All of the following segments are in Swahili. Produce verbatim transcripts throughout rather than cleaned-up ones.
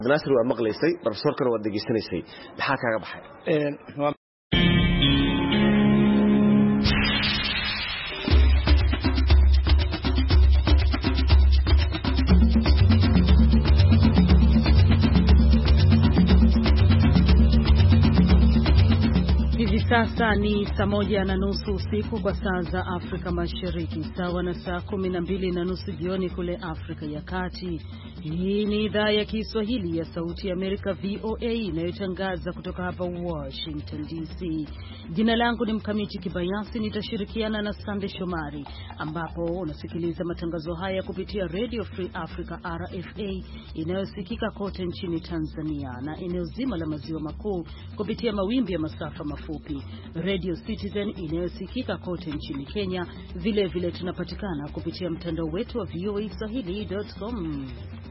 Nasir waa maqlaysay, professorkana waa degeysanaysay. Maxaa kaaga baxay? Ee Sasa ni saa moja na nusu usiku kwa saa za Afrika Mashariki, sawa na saa kumi na mbili na nusu jioni kule Afrika ya Kati. Hii ni idhaa ya Kiswahili ya Sauti ya Amerika V O A inayotangaza kutoka hapa Washington D C. Jina langu ni Mkamiti Kibayasi, nitashirikiana na Sande Shomari, ambapo unasikiliza matangazo haya kupitia Radio Free Africa R F A inayosikika kote nchini Tanzania na eneo zima la maziwa makuu kupitia mawimbi ya masafa mafupi, Radio Citizen inayosikika kote nchini Kenya. Vile vile tunapatikana kupitia mtandao wetu wa v o a swahili dot com.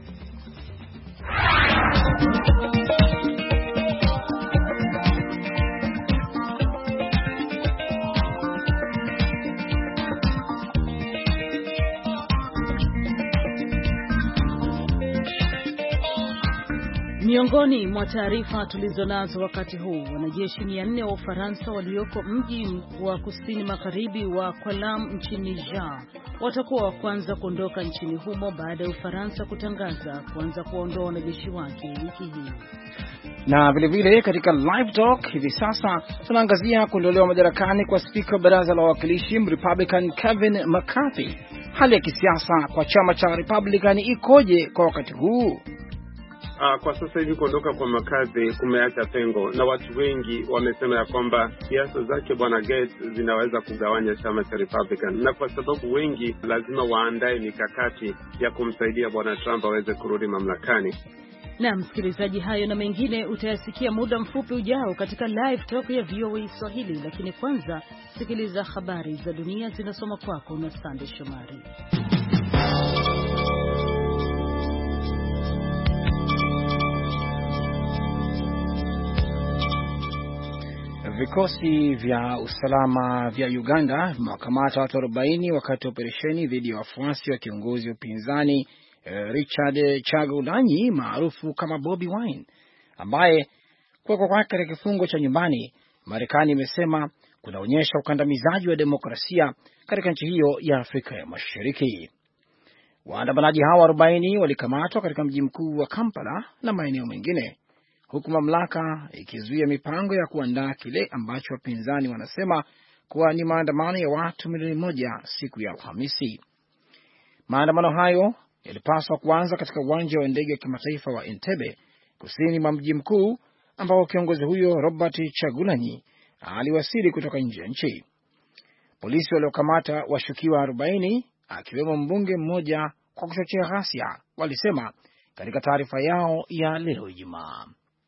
Miongoni mwa taarifa tulizonazo wakati huu, wanajeshi mia nne wa Ufaransa walioko mji wa kusini magharibi wa Kwalam nchini Niger watakuwa wa kwanza kuondoka nchini humo baada ya Ufaransa kutangaza kuanza kuondoa wanajeshi wake wiki hii. Na vile vile katika live talk hivi sasa tunaangazia kuondolewa madarakani kwa spika wa baraza la wawakilishi Republican Kevin McCarthy. Hali ya kisiasa kwa chama cha Republican ikoje kwa wakati huu? Uh, kwa sasa hivi kuondoka kwa McCarthy kumeacha pengo, na watu wengi wamesema ya kwamba siasa zake bwana Gates zinaweza kugawanya chama cha Republican, na kwa sababu wengi lazima waandae mikakati ya kumsaidia bwana Trump aweze kurudi mamlakani. Na msikilizaji, hayo na mengine utayasikia muda mfupi ujao katika live talk ya V O A Swahili, lakini kwanza sikiliza habari za dunia zinasoma kwako na Sande Shomari. Vikosi vya usalama vya Uganda vimewakamata watu arobaini wakati wa operesheni dhidi ya wafuasi wa kiongozi wa upinzani Richard Chagulanyi maarufu kama Bobi Wine, ambaye kuwekwa kwake katika kifungo cha nyumbani Marekani imesema kunaonyesha ukandamizaji wa demokrasia katika nchi hiyo ya Afrika ya Mashariki. Waandamanaji hao arobaini walikamatwa katika mji mkuu wa Kampala na maeneo mengine, huku mamlaka ikizuia mipango ya kuandaa kile ambacho wapinzani wanasema kuwa ni maandamano ya watu milioni moja siku ya Alhamisi. Maandamano hayo yalipaswa kuanza katika uwanja wa ndege wa kimataifa wa Entebbe, kusini mwa mji mkuu, ambao kiongozi huyo Robert Chagulanyi aliwasili kutoka nje ya nchi. Polisi waliokamata washukiwa arobaini, akiwemo mbunge mmoja kwa kuchochea ghasia, walisema katika taarifa yao ya leo Ijumaa.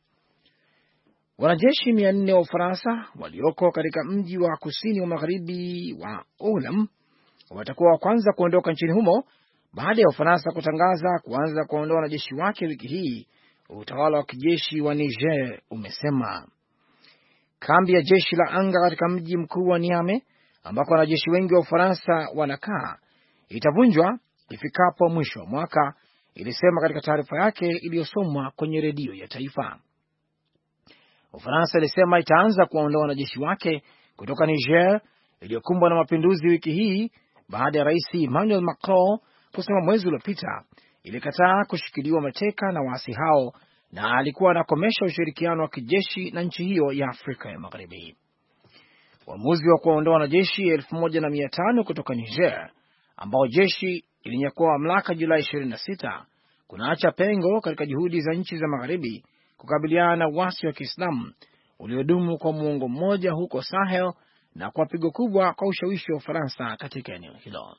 Wanajeshi mia nne wa Ufaransa walioko katika mji wa kusini wa magharibi wa Olam watakuwa wa kwanza kuondoka nchini humo baada ya Ufaransa kutangaza kuanza kuondoa wanajeshi wake wiki hii, utawala wa kijeshi wa Niger umesema. Kambi ya jeshi la anga katika mji mkuu wa Niamey, ambako wanajeshi wengi wa Ufaransa wanakaa, itavunjwa ifikapo mwisho wa mwaka, ilisema katika taarifa yake iliyosomwa kwenye redio ya taifa. Ufaransa ilisema itaanza kuondoa wanajeshi wake kutoka Niger iliyokumbwa na mapinduzi wiki hii baada ya Rais Emmanuel Macron kusema mwezi uliopita ilikataa kushikiliwa mateka na waasi hao na alikuwa anakomesha ushirikiano wa kijeshi na nchi hiyo ya Afrika ya Magharibi. Uamuzi wa kuondoa wanajeshi elfu moja na mia tano kutoka Niger, ambao jeshi ilinyakua mamlaka Julai ishirini na sita, kunaacha pengo katika juhudi za nchi za Magharibi kukabiliana na uasi wa Kiislamu uliodumu kwa muongo mmoja huko Sahel na kwa pigo kubwa kwa ushawishi wa Ufaransa katika eneo hilo.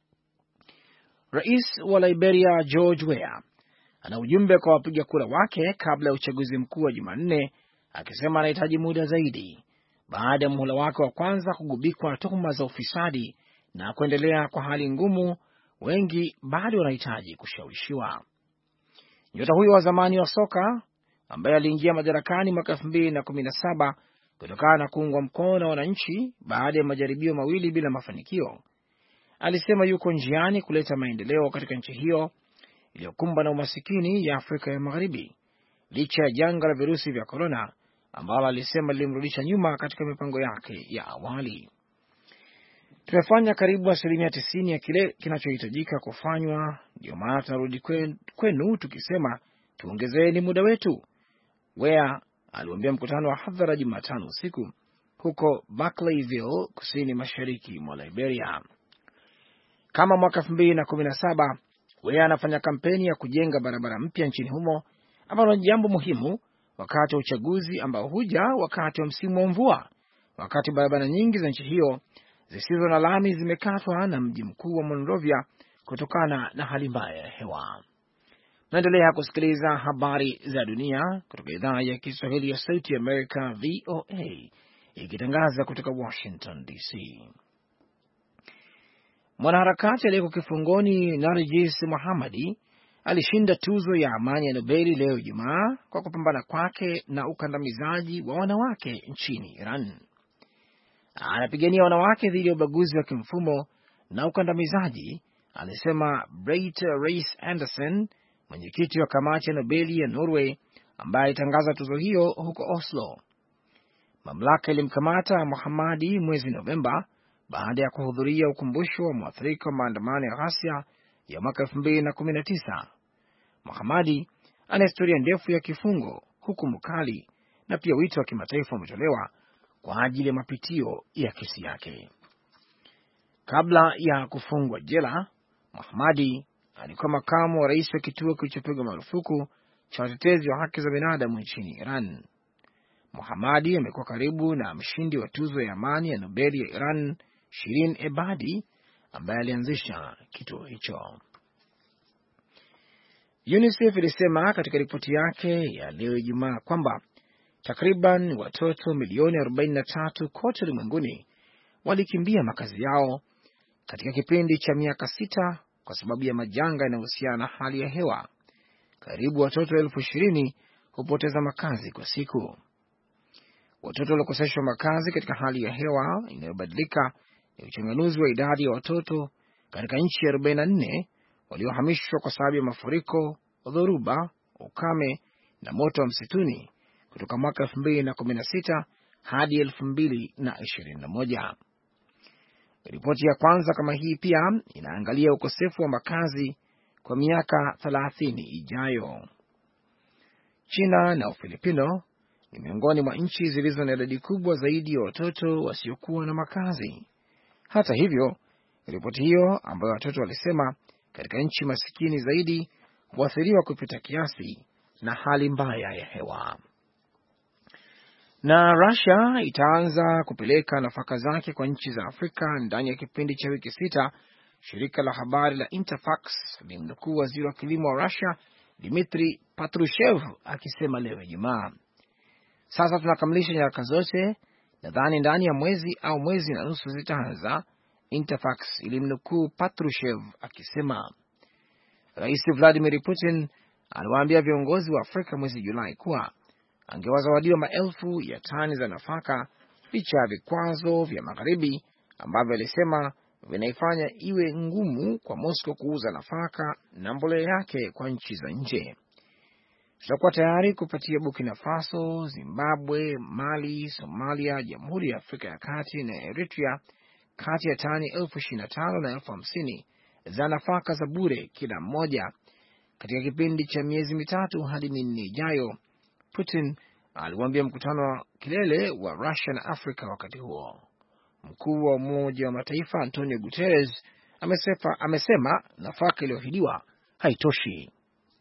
Rais wa Liberia George Weah ana ujumbe kwa wapiga kura wake kabla ya uchaguzi mkuu wa Jumanne, akisema anahitaji muda zaidi baada ya muhula wake wa kwanza kugubikwa tuhuma za ufisadi na kuendelea kwa hali ngumu. Wengi bado wanahitaji kushawishiwa. Nyota huyo wa zamani wa soka ambaye aliingia madarakani mwaka elfu mbili na kumi na saba kutokana na kuungwa mkono na wananchi baada ya majaribio mawili bila mafanikio, alisema yuko njiani kuleta maendeleo katika nchi hiyo iliyokumbwa na umasikini ya Afrika ya Magharibi licha ya janga la virusi vya korona ambalo alisema lilimrudisha nyuma katika mipango yake ya awali. Tumefanya karibu asilimia tisini ya kile kinachohitajika kufanywa, ndio maana tunarudi kwenu tukisema tuongezeni muda wetu, Weah aliwaambia mkutano wa hadhara Jumatano usiku huko Barclayville, kusini mashariki mwa Liberia. Kama mwaka elfu mbili na kumi na saba, Weah anafanya kampeni ya kujenga barabara mpya nchini humo, ambalo ni jambo muhimu wakati wa uchaguzi ambao huja wakati wa msimu wa mvua, wakati barabara nyingi za nchi hiyo zisizo na lami zimekatwa na mji mkuu wa Monrovia kutokana na hali mbaya ya hewa. Naendelea kusikiliza habari za dunia kutoka idhaa ya Kiswahili ya Sauti ya Amerika, V O A, ikitangaza kutoka Washington D C. Mwanaharakati aliyeko kifungoni Narjis Mohammadi alishinda tuzo ya amani ya Nobeli leo Ijumaa kwa kupambana kwake na ukandamizaji wa wanawake nchini Iran. Anapigania wanawake dhidi ya ubaguzi wa kimfumo na ukandamizaji, alisema Bright Reis Anderson, mwenyekiti wa kamati ya Nobeli ya Norway, ambaye alitangaza tuzo hiyo huko Oslo. Mamlaka ilimkamata Mohammadi mwezi Novemba baada ya kuhudhuria ukumbusho wa mwathirika wa maandamano ya ghasia ya mwaka elfu mbili na kumi na tisa. Mohammadi ana historia ndefu ya kifungo, hukumu kali na pia wito wa kimataifa umetolewa kwa ajili ya mapitio ya kesi yake. Kabla ya kufungwa jela, Mohammadi alikuwa makamu wa rais wa kituo kilichopigwa marufuku cha watetezi wa haki za binadamu nchini Iran. Mohammadi amekuwa karibu na mshindi wa tuzo ya amani ya Nobeli ya Iran, Shirin Ebadi, ambaye alianzisha kituo hicho. UNICEF ilisema katika ripoti yake ya leo Ijumaa kwamba takriban watoto milioni arobaini na tatu kote ulimwenguni walikimbia makazi yao katika kipindi cha miaka sita kwa sababu ya majanga yanayohusiana na hali ya hewa. Karibu watoto elfu ishirini hupoteza makazi kwa siku. Watoto waliokoseshwa makazi katika hali ya hewa inayobadilika ni uchanganuzi wa idadi ya watoto katika nchi arobaini na nne waliohamishwa kwa sababu ya mafuriko, dhoruba, ukame na moto wa msituni kutoka mwaka elfu mbili na kumi na sita hadi elfu mbili na ishirini na moja. Ripoti ya kwanza kama hii pia inaangalia ukosefu wa makazi kwa miaka thelathini ijayo. China na Ufilipino ni miongoni mwa nchi zilizo na idadi kubwa zaidi ya watoto wasiokuwa na makazi. Hata hivyo, ripoti hiyo ambayo watoto walisema katika nchi masikini zaidi huathiriwa kupita kiasi na hali mbaya ya hewa. Na Russia itaanza kupeleka nafaka zake kwa nchi za Afrika ndani ya kipindi cha wiki sita, shirika la habari la Interfax limnukuu waziri wa kilimo wa Russia Dmitry Patrushev akisema leo Ijumaa. Sasa tunakamilisha nyaraka zote, nadhani ndani ya mwezi au mwezi na nusu zitaanza, Interfax ilimnukuu Patrushev akisema. Rais Vladimir Putin aliwaambia viongozi wa Afrika mwezi Julai kuwa angewazawadiwa maelfu ya tani za nafaka licha ya vikwazo vya magharibi ambavyo alisema vinaifanya iwe ngumu kwa Moscow kuuza nafaka na mbolea yake kwa nchi za nje. Tutakuwa tayari kupatia Burkina Faso, Zimbabwe, Mali, Somalia, Jamhuri ya Afrika ya Kati na Eritrea kati ya tani elfu ishirini na tano na elfu hamsini za nafaka za bure kila mmoja katika kipindi cha miezi mitatu hadi minne ijayo, Putin aliwaambia mkutano wa kilele wa Russia na Afrika wakati huo. Mkuu wa Umoja wa Mataifa Antonio Guterres amesema, amesema nafaka iliyoahidiwa haitoshi.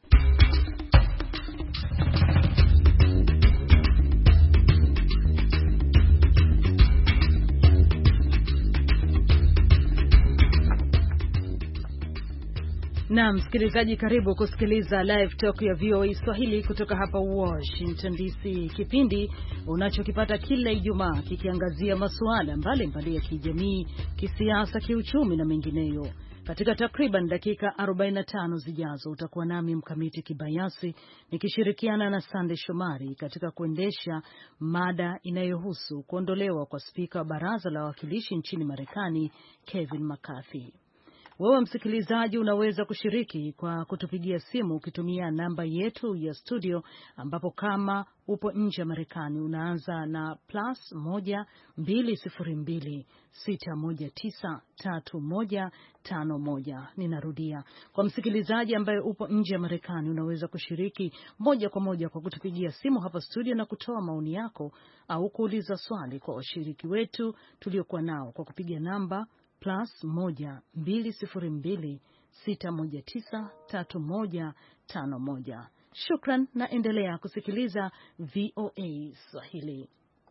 Na msikilizaji, karibu kusikiliza Live Talk ya V O A Swahili kutoka hapa Washington D C. Kipindi unachokipata kila Ijumaa kikiangazia masuala mbalimbali ya kijamii, kisiasa, kiuchumi na mengineyo. Katika takriban dakika arobaini na tano zijazo utakuwa nami Mkamiti Kibayasi nikishirikiana na Sande Shomari katika kuendesha mada inayohusu kuondolewa kwa spika wa Baraza la Wawakilishi nchini Marekani, Kevin McCarthy. Wewe msikilizaji unaweza kushiriki kwa kutupigia simu ukitumia namba yetu ya studio, ambapo kama upo nje ya Marekani unaanza na plus moja mbili sifuri mbili sita moja tisa tatu moja tano moja. Ninarudia, kwa msikilizaji ambaye upo nje ya Marekani unaweza kushiriki moja kwa moja kwa kutupigia simu hapa studio na kutoa maoni yako au kuuliza swali kwa washiriki wetu tuliokuwa nao kwa kupiga namba plus moja mbili sifuri mbili sita moja tisa tatu moja tano moja. Shukran na endelea kusikiliza V O A Swahili.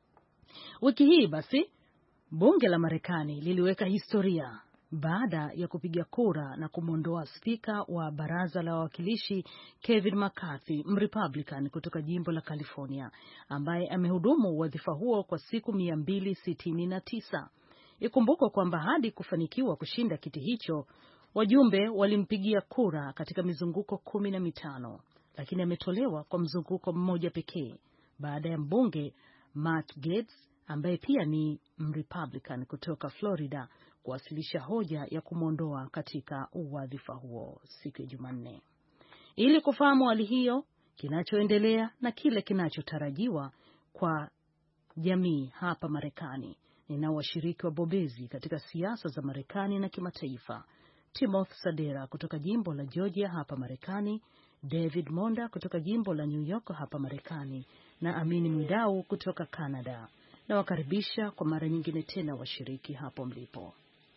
Wiki hii basi bunge la Marekani liliweka historia baada ya kupiga kura na kumwondoa spika wa baraza la wawakilishi Kevin McCarthy, Mrepublican kutoka jimbo la California, ambaye amehudumu wadhifa huo kwa siku mia mbili sitini na tisa. Ikumbukwe kwamba hadi kufanikiwa kushinda kiti hicho, wajumbe walimpigia kura katika mizunguko kumi na mitano, lakini ametolewa kwa mzunguko mmoja pekee baada ya mbunge Matt Gaetz, ambaye pia ni Republican kutoka Florida, kuwasilisha hoja ya kumwondoa katika wadhifa huo siku ya Jumanne. Ili kufahamu hali hiyo, kinachoendelea na kile kinachotarajiwa kwa jamii hapa Marekani, nina washiriki wa bobezi katika siasa za Marekani na kimataifa. Timothy Sadera kutoka jimbo la Georgia hapa Marekani, David Monda kutoka jimbo la New York hapa Marekani, na Amini Mwidau kutoka Canada. Na wakaribisha kwa mara nyingine tena washiriki hapo mlipo.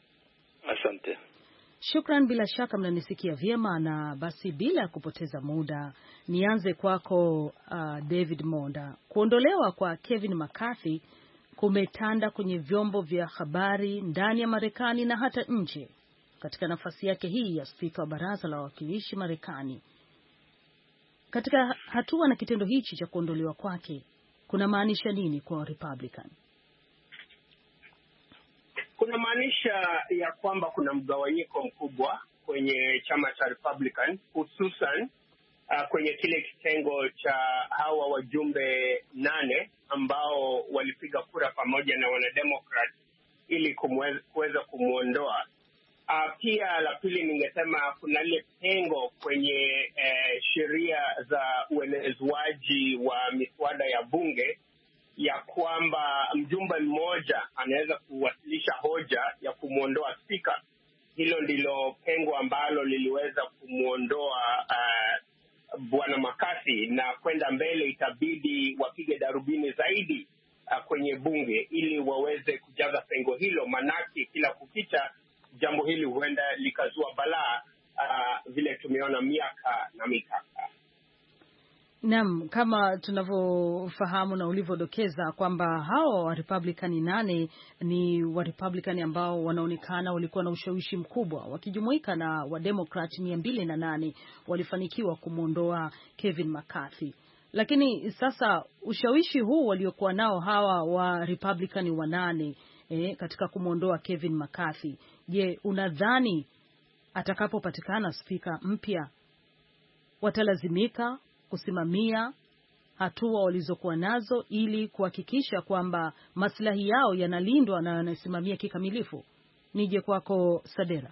Asante. Shukran, bila shaka mnanisikia vyema, na basi bila kupoteza muda nianze kwako uh, David Monda. Kuondolewa kwa Kevin McCarthy kumetanda kwenye vyombo vya habari ndani ya Marekani na hata nje katika nafasi yake hii ya spika wa baraza la wawakilishi Marekani. Katika hatua na kitendo hichi cha kuondolewa kwake, kuna maanisha nini kwa Republican? Kuna maanisha ya kwamba kuna mgawanyiko mkubwa kwenye chama cha Republican, hususan uh, kwenye kile kitengo cha hawa wajumbe nane ambao walipiga kura pamoja na wanademokrat ili kuweza kumuondoa. Uh, pia la pili ningesema kuna ile pengo kwenye eh, sheria za uenezwaji wa miswada ya bunge ya kwamba mjumbe mmoja anaweza kuwasilisha hoja ya kumuondoa spika. Hilo ndilo pengo ambalo liliweza kumuondoa uh, Bwana McCarthy, na kwenda mbele itabidi wapige darubini zaidi uh, kwenye bunge ili waweze kujaza pengo hilo, manake kila kukicha jambo hili huenda likazua balaa uh, vile tumeona miaka na mikaka. Naam, kama tunavyofahamu na ulivyodokeza kwamba hao wa Republican nane ni wa Republican ambao wanaonekana walikuwa na ushawishi mkubwa, wakijumuika na wa Democrat mia mbili na nane walifanikiwa kumuondoa Kevin McCarthy. Lakini sasa ushawishi huu waliokuwa nao hawa wa Republican wanane eh, katika kumuondoa Kevin McCarthy, je, unadhani atakapopatikana spika mpya watalazimika kusimamia hatua walizokuwa nazo ili kuhakikisha kwamba maslahi yao yanalindwa na yanasimamia kikamilifu? Nije kwako Sadera.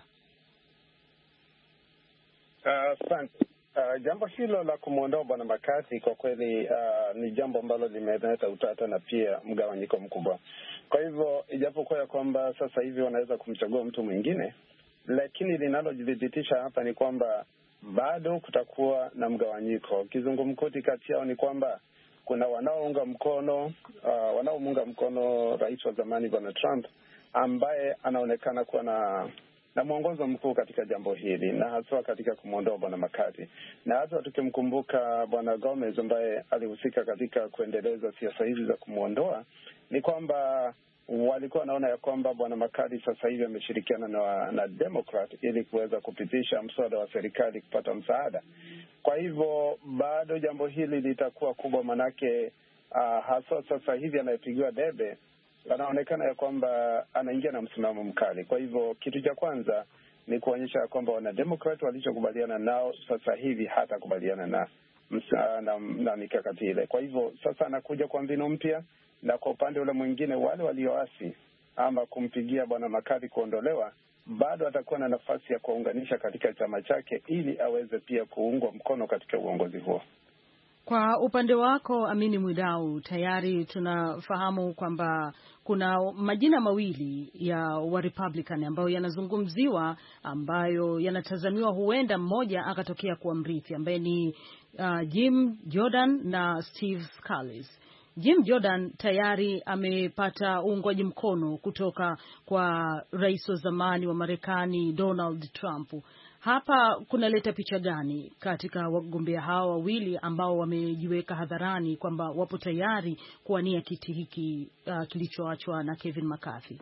Asante. Uh, uh, jambo hilo la kumuondoa Bwana McCarthy kwa kweli uh, ni jambo ambalo limeleta utata na pia mgawanyiko mkubwa. Kwa hivyo ijapokuwa ya kwamba sasa hivi wanaweza kumchagua mtu mwingine, lakini linalojidhibitisha hapa ni kwamba bado kutakuwa na mgawanyiko. Kizungumkuti kati yao ni kwamba kuna wanaounga mkono uh, wanaomunga mkono rais wa zamani Bwana Trump, ambaye anaonekana kuwa na na mwongozo mkuu katika jambo hili, na hasa katika kumuondoa Bwana McCarthy. Na hata tukimkumbuka Bwana Gomez ambaye alihusika katika kuendeleza siasa hizi za kumuondoa, ni kwamba walikuwa wanaona ya kwamba Bwana McCarthy sasa hivi ameshirikiana na, na Democrat ili kuweza kupitisha mswada wa serikali kupata msaada. Kwa hivyo bado jambo hili litakuwa kubwa, manake uh, hasa sasa hivi anayepigiwa debe anaonekana ya kwamba anaingia na msimamo mkali. Kwa hivyo kitu cha kwanza ni kuonyesha ya kwamba wana Democrat walichokubaliana nao sasa hivi hata kubaliana na, na, na, na mikakati ile. Kwa hivyo sasa anakuja kwa mbinu mpya, na kwa upande ule mwingine wale walioasi ama kumpigia Bwana McCarthy kuondolewa bado atakuwa na nafasi ya kuunganisha katika chama chake ili aweze pia kuungwa mkono katika uongozi huo. Kwa upande wako Amini Mwidau, tayari tunafahamu kwamba kuna majina mawili ya wa Republican ambayo yanazungumziwa, ambayo yanatazamiwa huenda mmoja akatokea kuwa mrithi, ambaye ni uh, Jim Jordan na Steve Scalise. Jim Jordan tayari amepata uungwaji mkono kutoka kwa rais wa zamani wa Marekani Donald Trump. Hapa kunaleta picha gani katika wagombea hao wawili ambao wamejiweka hadharani kwamba wapo tayari kuwania kiti hiki uh, kilichoachwa na Kevin McCarthy?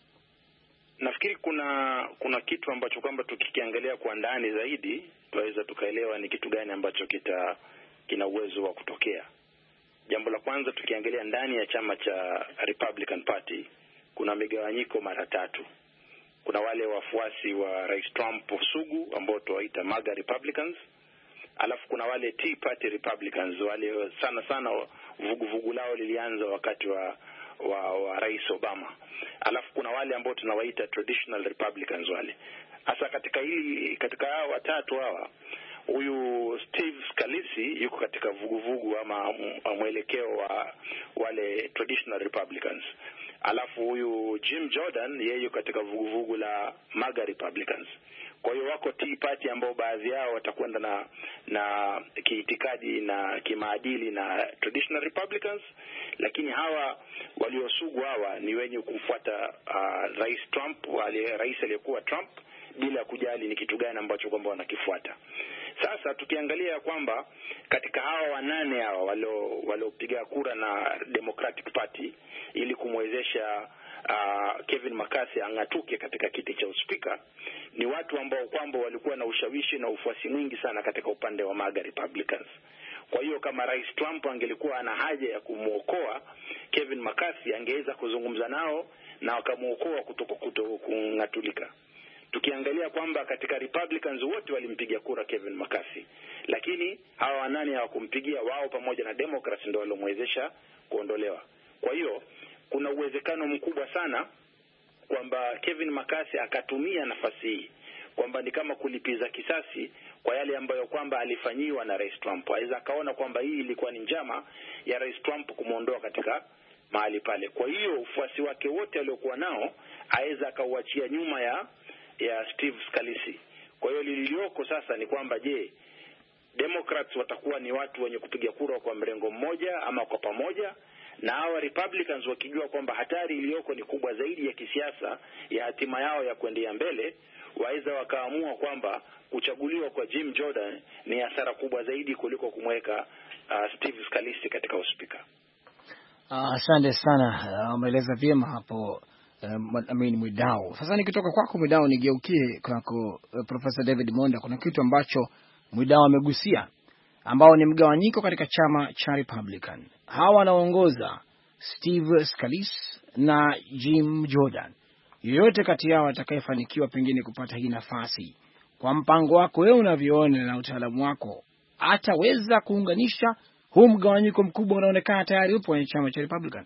Nafikiri kuna kuna kitu ambacho kwamba tukikiangalia kwa ndani zaidi tunaweza tukaelewa ni kitu gani ambacho kita kina uwezo wa kutokea. Jambo la kwanza, tukiangalia ndani ya chama cha Republican Party kuna migawanyiko mara tatu. Kuna wale wafuasi wa Rais Trump sugu ambao tuwaita MAGA Republicans, alafu kuna wale Tea Party Republicans, wale sana sana vuguvugu lao lilianza wakati wa wa, wa Rais Obama. Alafu kuna wale ambao tunawaita Traditional Republicans wale. Hasa katika hili katika hao watatu hawa, huyu Steve Scalise yuko katika vuguvugu ama mwelekeo wa wale Traditional Republicans. Alafu huyu Jim Jordan yeye yuko katika vuguvugu la MAGA Republicans. Kwa hiyo wako Tea Party ambao baadhi yao watakwenda na na kiitikadi na kimaadili na Traditional Republicans, lakini hawa waliosugu hawa ni wenye kumfuata uh, Rais Trump, wale rais aliyekuwa Trump, bila kujali ni kitu gani ambacho kwamba wanakifuata. Sasa tukiangalia kwamba katika hawa wanane hawa walio waliopiga kura na Democratic Party ili kumwezesha uh, Kevin McCarthy angatuke katika kiti cha uspika, ni watu ambao kwamba walikuwa na ushawishi na ufuasi mwingi sana katika upande wa MAGA Republicans. Kwa hiyo kama Rais Trump angelikuwa ana haja ya kumuokoa Kevin McCarthy, angeweza kuzungumza nao na wakamuokoa kutoka kutoka kungatulika. Tukiangalia kwamba katika Republicans wote walimpigia kura Kevin McCarthy, lakini hawa wanane hawakumpigia, wao pamoja na Democrats ndio walomwezesha kuondolewa. Kwa hiyo kuna uwezekano mkubwa sana kwamba Kevin McCarthy akatumia nafasi hii kwamba ni kama kulipiza kisasi kwa yale ambayo kwamba alifanyiwa na Rais Trump. Aweza akaona kwamba hii ilikuwa ni njama ya Rais Trump kumuondoa katika mahali pale. Kwa hiyo ufuasi wake wote aliokuwa nao aweza akauachia nyuma ya ya Steve Scalise. Kwa hiyo lilioko sasa ni kwamba je, Democrats watakuwa ni watu wenye kupiga kura kwa mrengo mmoja ama kwa pamoja, na hawa Republicans wakijua kwamba hatari iliyoko ni kubwa zaidi ya kisiasa ya hatima yao ya kuendelea mbele, waweza wakaamua kwamba kuchaguliwa kwa Jim Jordan ni hasara kubwa zaidi kuliko kumweka uh, Steve Scalise katika uspika. Asante uh, sana umeeleza uh, vyema hapo Amini um, Mwidau. Sasa nikitoka kwako Mwidau nigeukie kwako uh, Professor David Monda. Kuna kitu ambacho Mwidau amegusia ambao ni mgawanyiko katika chama cha Republican. Hawa wanaongoza Steve Scalise na Jim Jordan. Yoyote kati yao atakayefanikiwa pengine kupata hii nafasi, kwa mpango wako wewe unavyoona na utaalamu wako, ataweza kuunganisha huu mgawanyiko mkubwa unaonekana tayari upo kwenye chama cha Republican?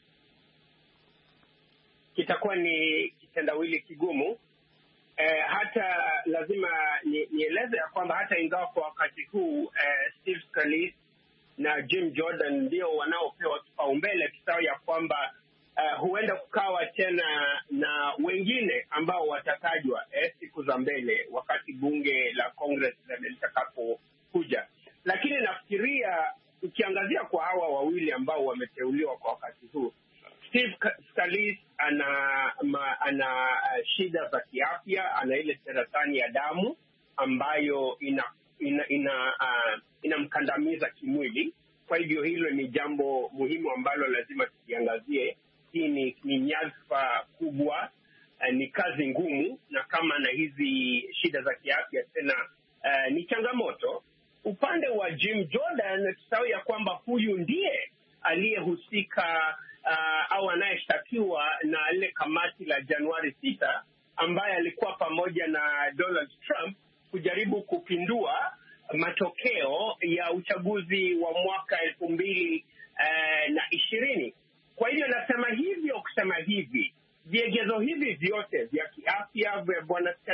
Kitakuwa ni kitendawili kigumu. Eh, hata lazima nieleze ya kwamba hata ingawa kwa wakati huu eh, Steve Scalise na Jim Jordan ndio wanaopewa kipaumbele, kisawa ya kwamba uh, huenda kukawa tena na wengine ambao watatajwa eh, siku za mbele wakati bunge la Congress litakapokuja. Lakini nafikiria ukiangazia kwa hawa wawili ambao wameteuliwa kwa wakati huu, Steve Scalise ana ma, ana uh, shida za kiafya, ana ile saratani ya damu ambayo ina ina ina uh, inamkandamiza kimwili. Kwa hivyo hilo ni jambo muhimu ambalo lazima tukiangazie. Hii ni, ni nyadhifa kubwa, uh, ni kazi ngumu, na kama na hizi shida za kiafya tena uh, ni changamoto. Upande wa Jim Jordan tusahau ya kwamba huyu ndiye aliyehusika uh, au anayeshtakiwa na ile kamati la Januari sita ambaye alikuwa pamoja na Donald Trump kujaribu kupindua matokeo ya uchaguzi wa mwaka elfu mbili uh, na ishirini. Kwa hiyo nasema hivyo kusema hivi, viegezo hivi vyote vya kiafya vya bwana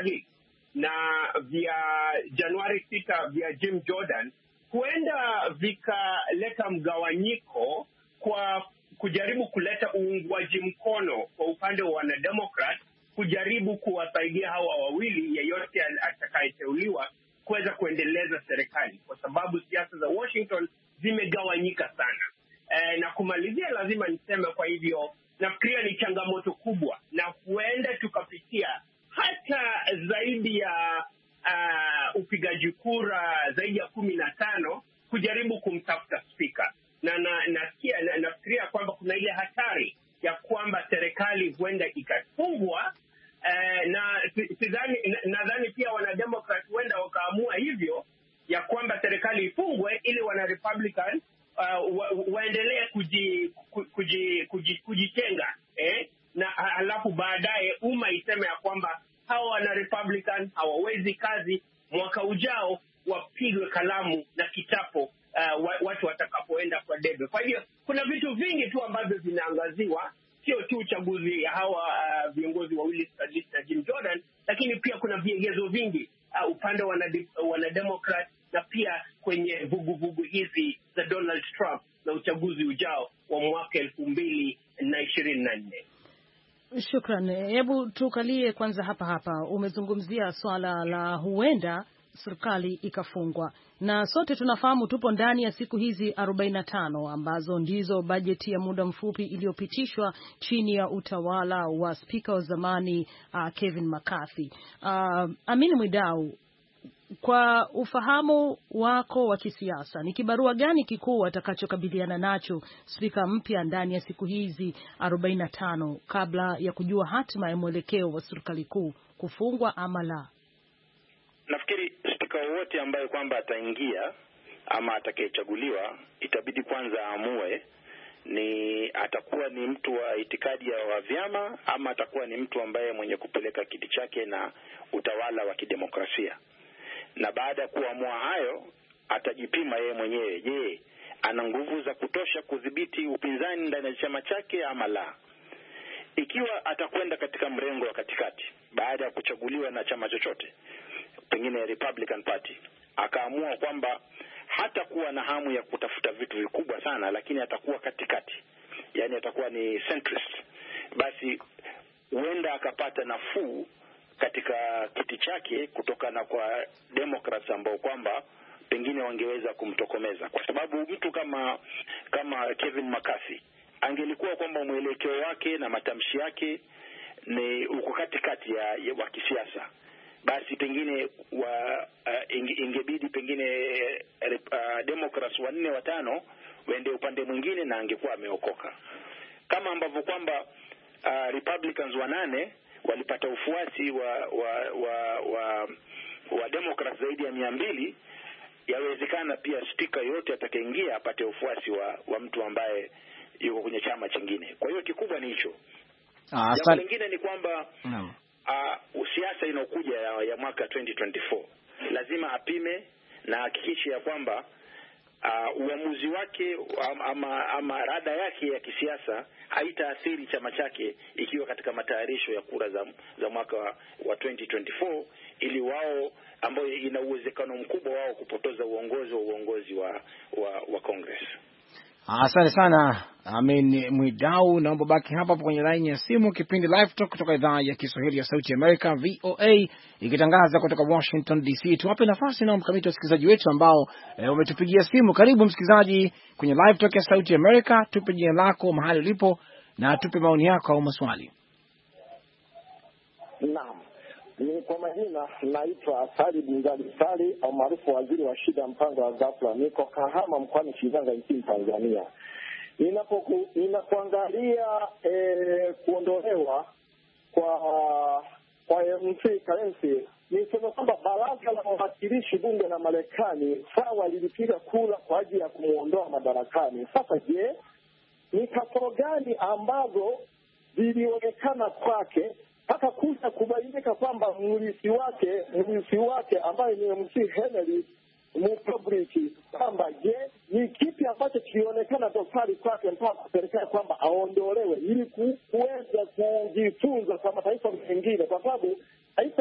utalii na vya Januari sita vya Jim Jordan huenda vikaleta mgawanyiko kwa kujaribu kuleta uungwaji mkono kwa upande wa wanademokrat kujaribu kuwasaidia hawa wawili yeyote atakayeteuliwa kuweza kuendeleza serikali, kwa sababu siasa za Washington zimegawanyika sana. E, na kumalizia lazima niseme, kwa hivyo nafikiria ni changamoto kubwa na huenda tukapitia hata zaidi ya uh, upigaji kura zaidi ya kumi na tano kujaribu kumtafuta spika, na na nasikia na, nafikiria kwamba kuna ile hatari ya kwamba serikali huenda ikafungwa. Uh, na sidhani, nadhani pia wanademokrat huenda wakaamua hivyo ya kwamba serikali ifungwe ili wana Republican uh, wa, waendelee kuji, kuji, kuji, kujitenga eh? Na alafu baadaye umma iseme ya kwamba hawa wana Republican hawawezi kazi, mwaka ujao wapigwe kalamu na kitapo uh, watu watakapoenda kwa debe. Kwa hivyo kuna vitu vingi tu ambavyo vinaangaziwa, sio tu uchaguzi hawa uh, viongozi wawili na Jim Jordan, lakini pia kuna vigezo vingi uh, upande wa wanademokrat na pia kwenye vuguvugu hizi za Donald Trump na uchaguzi ujao wa mwaka elfu mbili na ishirini na nne. Shukran. Hebu tukalie kwanza hapa hapa. Umezungumzia swala la huenda serikali ikafungwa, na sote tunafahamu tupo ndani ya siku hizi arobaini na tano ambazo ndizo bajeti ya muda mfupi iliyopitishwa chini ya utawala wa spika wa zamani uh, Kevin McCarthy. Uh, Amin Mwidau, kwa ufahamu wako wa kisiasa, ni kibarua gani kikuu atakachokabiliana nacho spika mpya ndani ya siku hizi arobaini na tano kabla ya kujua hatima ya mwelekeo wa serikali kuu, kufungwa ama la? Nafikiri spika wote ambaye kwamba ataingia ama atakayechaguliwa itabidi kwanza amue ni atakuwa ni mtu wa itikadi ya wa vyama ama atakuwa ni mtu ambaye mwenye kupeleka kiti chake na utawala wa kidemokrasia. Na baada ya kuamua hayo atajipima yeye mwenyewe, je, ana nguvu za kutosha kudhibiti upinzani ndani ya chama chake ama la. Ikiwa atakwenda katika mrengo wa katikati baada ya kuchaguliwa na chama chochote, pengine Republican Party, akaamua kwamba hata kuwa na hamu ya kutafuta vitu vikubwa sana, lakini atakuwa katikati, yani atakuwa ni centrist, basi huenda akapata nafuu katika kiti chake kutokana kwa Democrats ambao kwamba pengine wangeweza kumtokomeza, kwa sababu mtu kama kama Kevin McCarthy angelikuwa kwamba mwelekeo wake na matamshi yake ni uko katikati ya, ya wa kisiasa, basi pengine wa uh, inge, ingebidi pengine uh, Democrats wanne watano waende upande mwingine na angekuwa ameokoka, kama ambavyo kwamba uh, Republicans wanane walipata ufuasi wa wa wa wa, wa Democrats zaidi ya mia mbili. Yawezekana pia speaker yote atakayeingia apate ufuasi wa, wa mtu ambaye yuko kwenye chama chingine. Kwa hiyo kikubwa ni hicho. Ah, jambo lingine ni kwamba no. uh, siasa inokuja ya, ya mwaka twenty twenty-four lazima apime na hakikishe ya kwamba uh, uamuzi wake ama, ama rada yake ya kisiasa haitaathiri chama chake ikiwa katika matayarisho ya kura za, za mwaka wa, wa twenty twenty-four, ili wao ambao ina uwezekano mkubwa wao kupotoza uongozi wa uongozi wa wa, wa Congress. Asante sana Amin Mwidau, naomba baki hapa kwenye line ya simu. Kipindi Live Talk kutoka idhaa ya Kiswahili ya Sauti ya America V O A ikitangaza kutoka Washington D C. Tuwape nafasi na mkamiti wasikilizaji wetu ambao wametupigia e, simu. Karibu msikilizaji kwenye Live Talk ya Sauti ya America, tupe jina lako, mahali ulipo na tupe maoni yako au maswali. Naam. Ni kwa majina naitwa Asali Bunzali Sali au maarufu waziri wa shida mpango wa ghafla. Niko Kahama mkoani Shinyanga nchini Tanzania. Ninapoku ninapoangalia eh, kuondolewa kwa kwa M C Karensi, nisema kwamba baraza la wawakilishi bunge la Marekani sawa lilipiga kura kwa ajili ya kumuondoa madarakani. Sasa je, ni kasoro gani ambazo zilionekana kwake hata kuja kubainika kwamba mlisi wake mlisi wake ambaye ni M C Henry Mupubliki, kwamba je, ni kipi ambacho kilionekana dosari kwake mpaka kupelekea kwamba aondolewe ili kuweza kujifunza kwa mataifa mengine, kwa sababu taifa la Marekani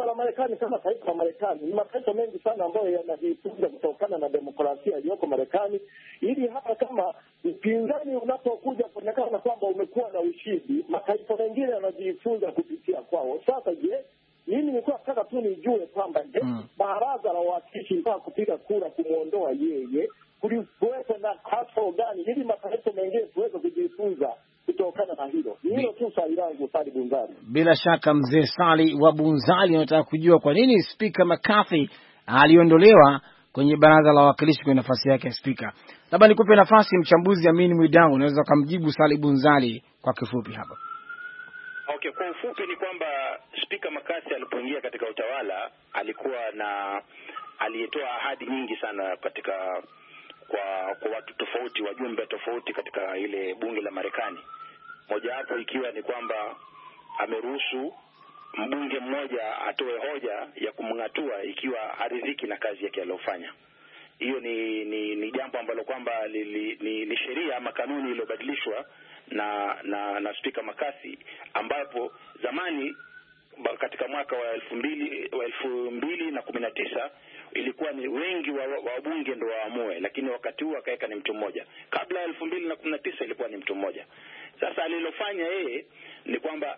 Marekani kama taifa la Marekani, ni mataifa mengi sana ambayo yanajifunza kutokana na demokrasia iliyoko Marekani, ili hata kama upinzani unapokuja kuonekana kwamba umekuwa na ushindi, mataifa mengine yanajifunza kupitia kwao. Sasa je, mimi nilikuwa nataka tu nijue kwamba je, mm. baraza la wawakilishi mpaka kupiga kura kumwondoa yeye, kulikuwepo na hatua gani ili mataifa mengine tuweze kujifunza kutokana na hilo? Ni hilo tu swali langu, Sali Bunzali. Bila shaka mzee Sali wa Bunzali anataka kujua kwa nini Speaker McCarthy aliondolewa kwenye baraza la wawakilishi kwenye nafasi yake ya speaker. Labda nikupe nafasi mchambuzi Amin Mwidau, unaweza kumjibu Sali Bunzali kwa kifupi hapa. Okay, kwa ufupi ni kwamba Speaker McCarthy alipoingia katika utawala alikuwa na aliyetoa ahadi nyingi sana katika kwa kwa watu tofauti, wajumbe tofauti katika ile bunge la Marekani. Moja hapo ikiwa ni kwamba ameruhusu mbunge mmoja atoe hoja ya kumngatua ikiwa haridhiki na kazi yake aliyofanya. Hiyo ni ni, ni jambo ambalo kwamba li, li, ni, ni sheria ama kanuni iliyobadilishwa na na na Speaker McCarthy, ambapo zamani katika mwaka wa elfu mbili wa elfu mbili na kumi na tisa ilikuwa ni wengi wa wabunge ndio waamue, lakini wakati huu akaweka ni mtu mmoja. Kabla ya elfu mbili na kumi na tisa ilikuwa ni mtu mmoja. Sasa alilofanya yeye ni kwamba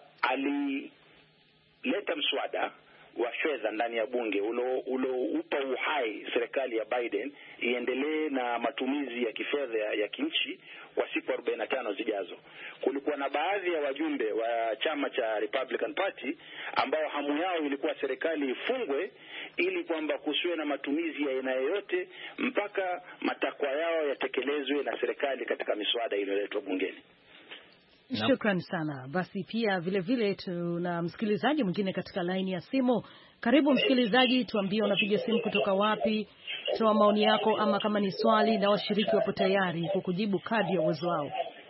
alileta mswada wa fedha ndani ya bunge ulo ulo upa uhai serikali ya Biden iendelee na matumizi ya kifedha ya, ya kinchi kwa siku arobaini na tano zijazo. Kulikuwa na baadhi ya wajumbe wa chama cha Republican Party ambao hamu yao ilikuwa serikali ifungwe ili kwamba kusiwe na matumizi ya aina yoyote mpaka matakwa yao yatekelezwe na serikali katika miswada iliyoletwa bungeni. Shukran sana. Basi pia vile vile tuna msikilizaji mwingine katika laini ya simu. Karibu msikilizaji, tuambie unapiga simu kutoka wapi, toa maoni yako ama kama ni swali, na washiriki wapo tayari kukujibu kadri ya uwezo wao.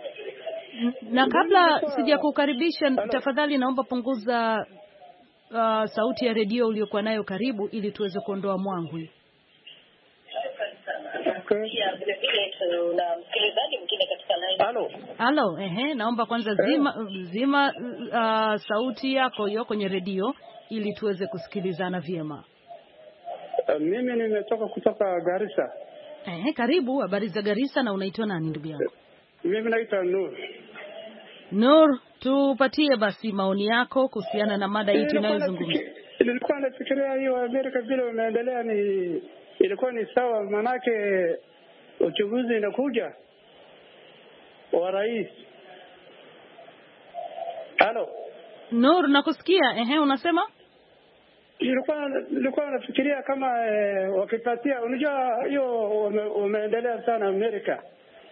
Na kabla sijakukaribisha, tafadhali naomba punguza uh, sauti ya redio uliyokuwa nayo karibu ili tuweze kuondoa mwangwi. Pia vile vile tuna msikilizaji mwingine katika line. Halo. Halo, ehe, naomba kwanza zima zima uh, sauti yako hiyo kwenye redio ili tuweze kusikilizana vyema. Uh, mimi nimetoka kutoka Garissa. Ehe, karibu. Habari za Garissa, na unaitwa nani ndugu yangu? Uh, mimi naitwa Nur. Nur, tupatie basi maoni yako kuhusiana na mada hii tunayozungumza. Nilikuwa nafikiria hiyo Amerika vile imeendelea ni ilikuwa ni sawa, manake uchaguzi inakuja wa rais. Halo. Nur, nakusikia. Ehe, unasema? Nilikuwa nilikuwa nafikiria kama eh, wakipatia, unajua hiyo umeendelea sana Amerika.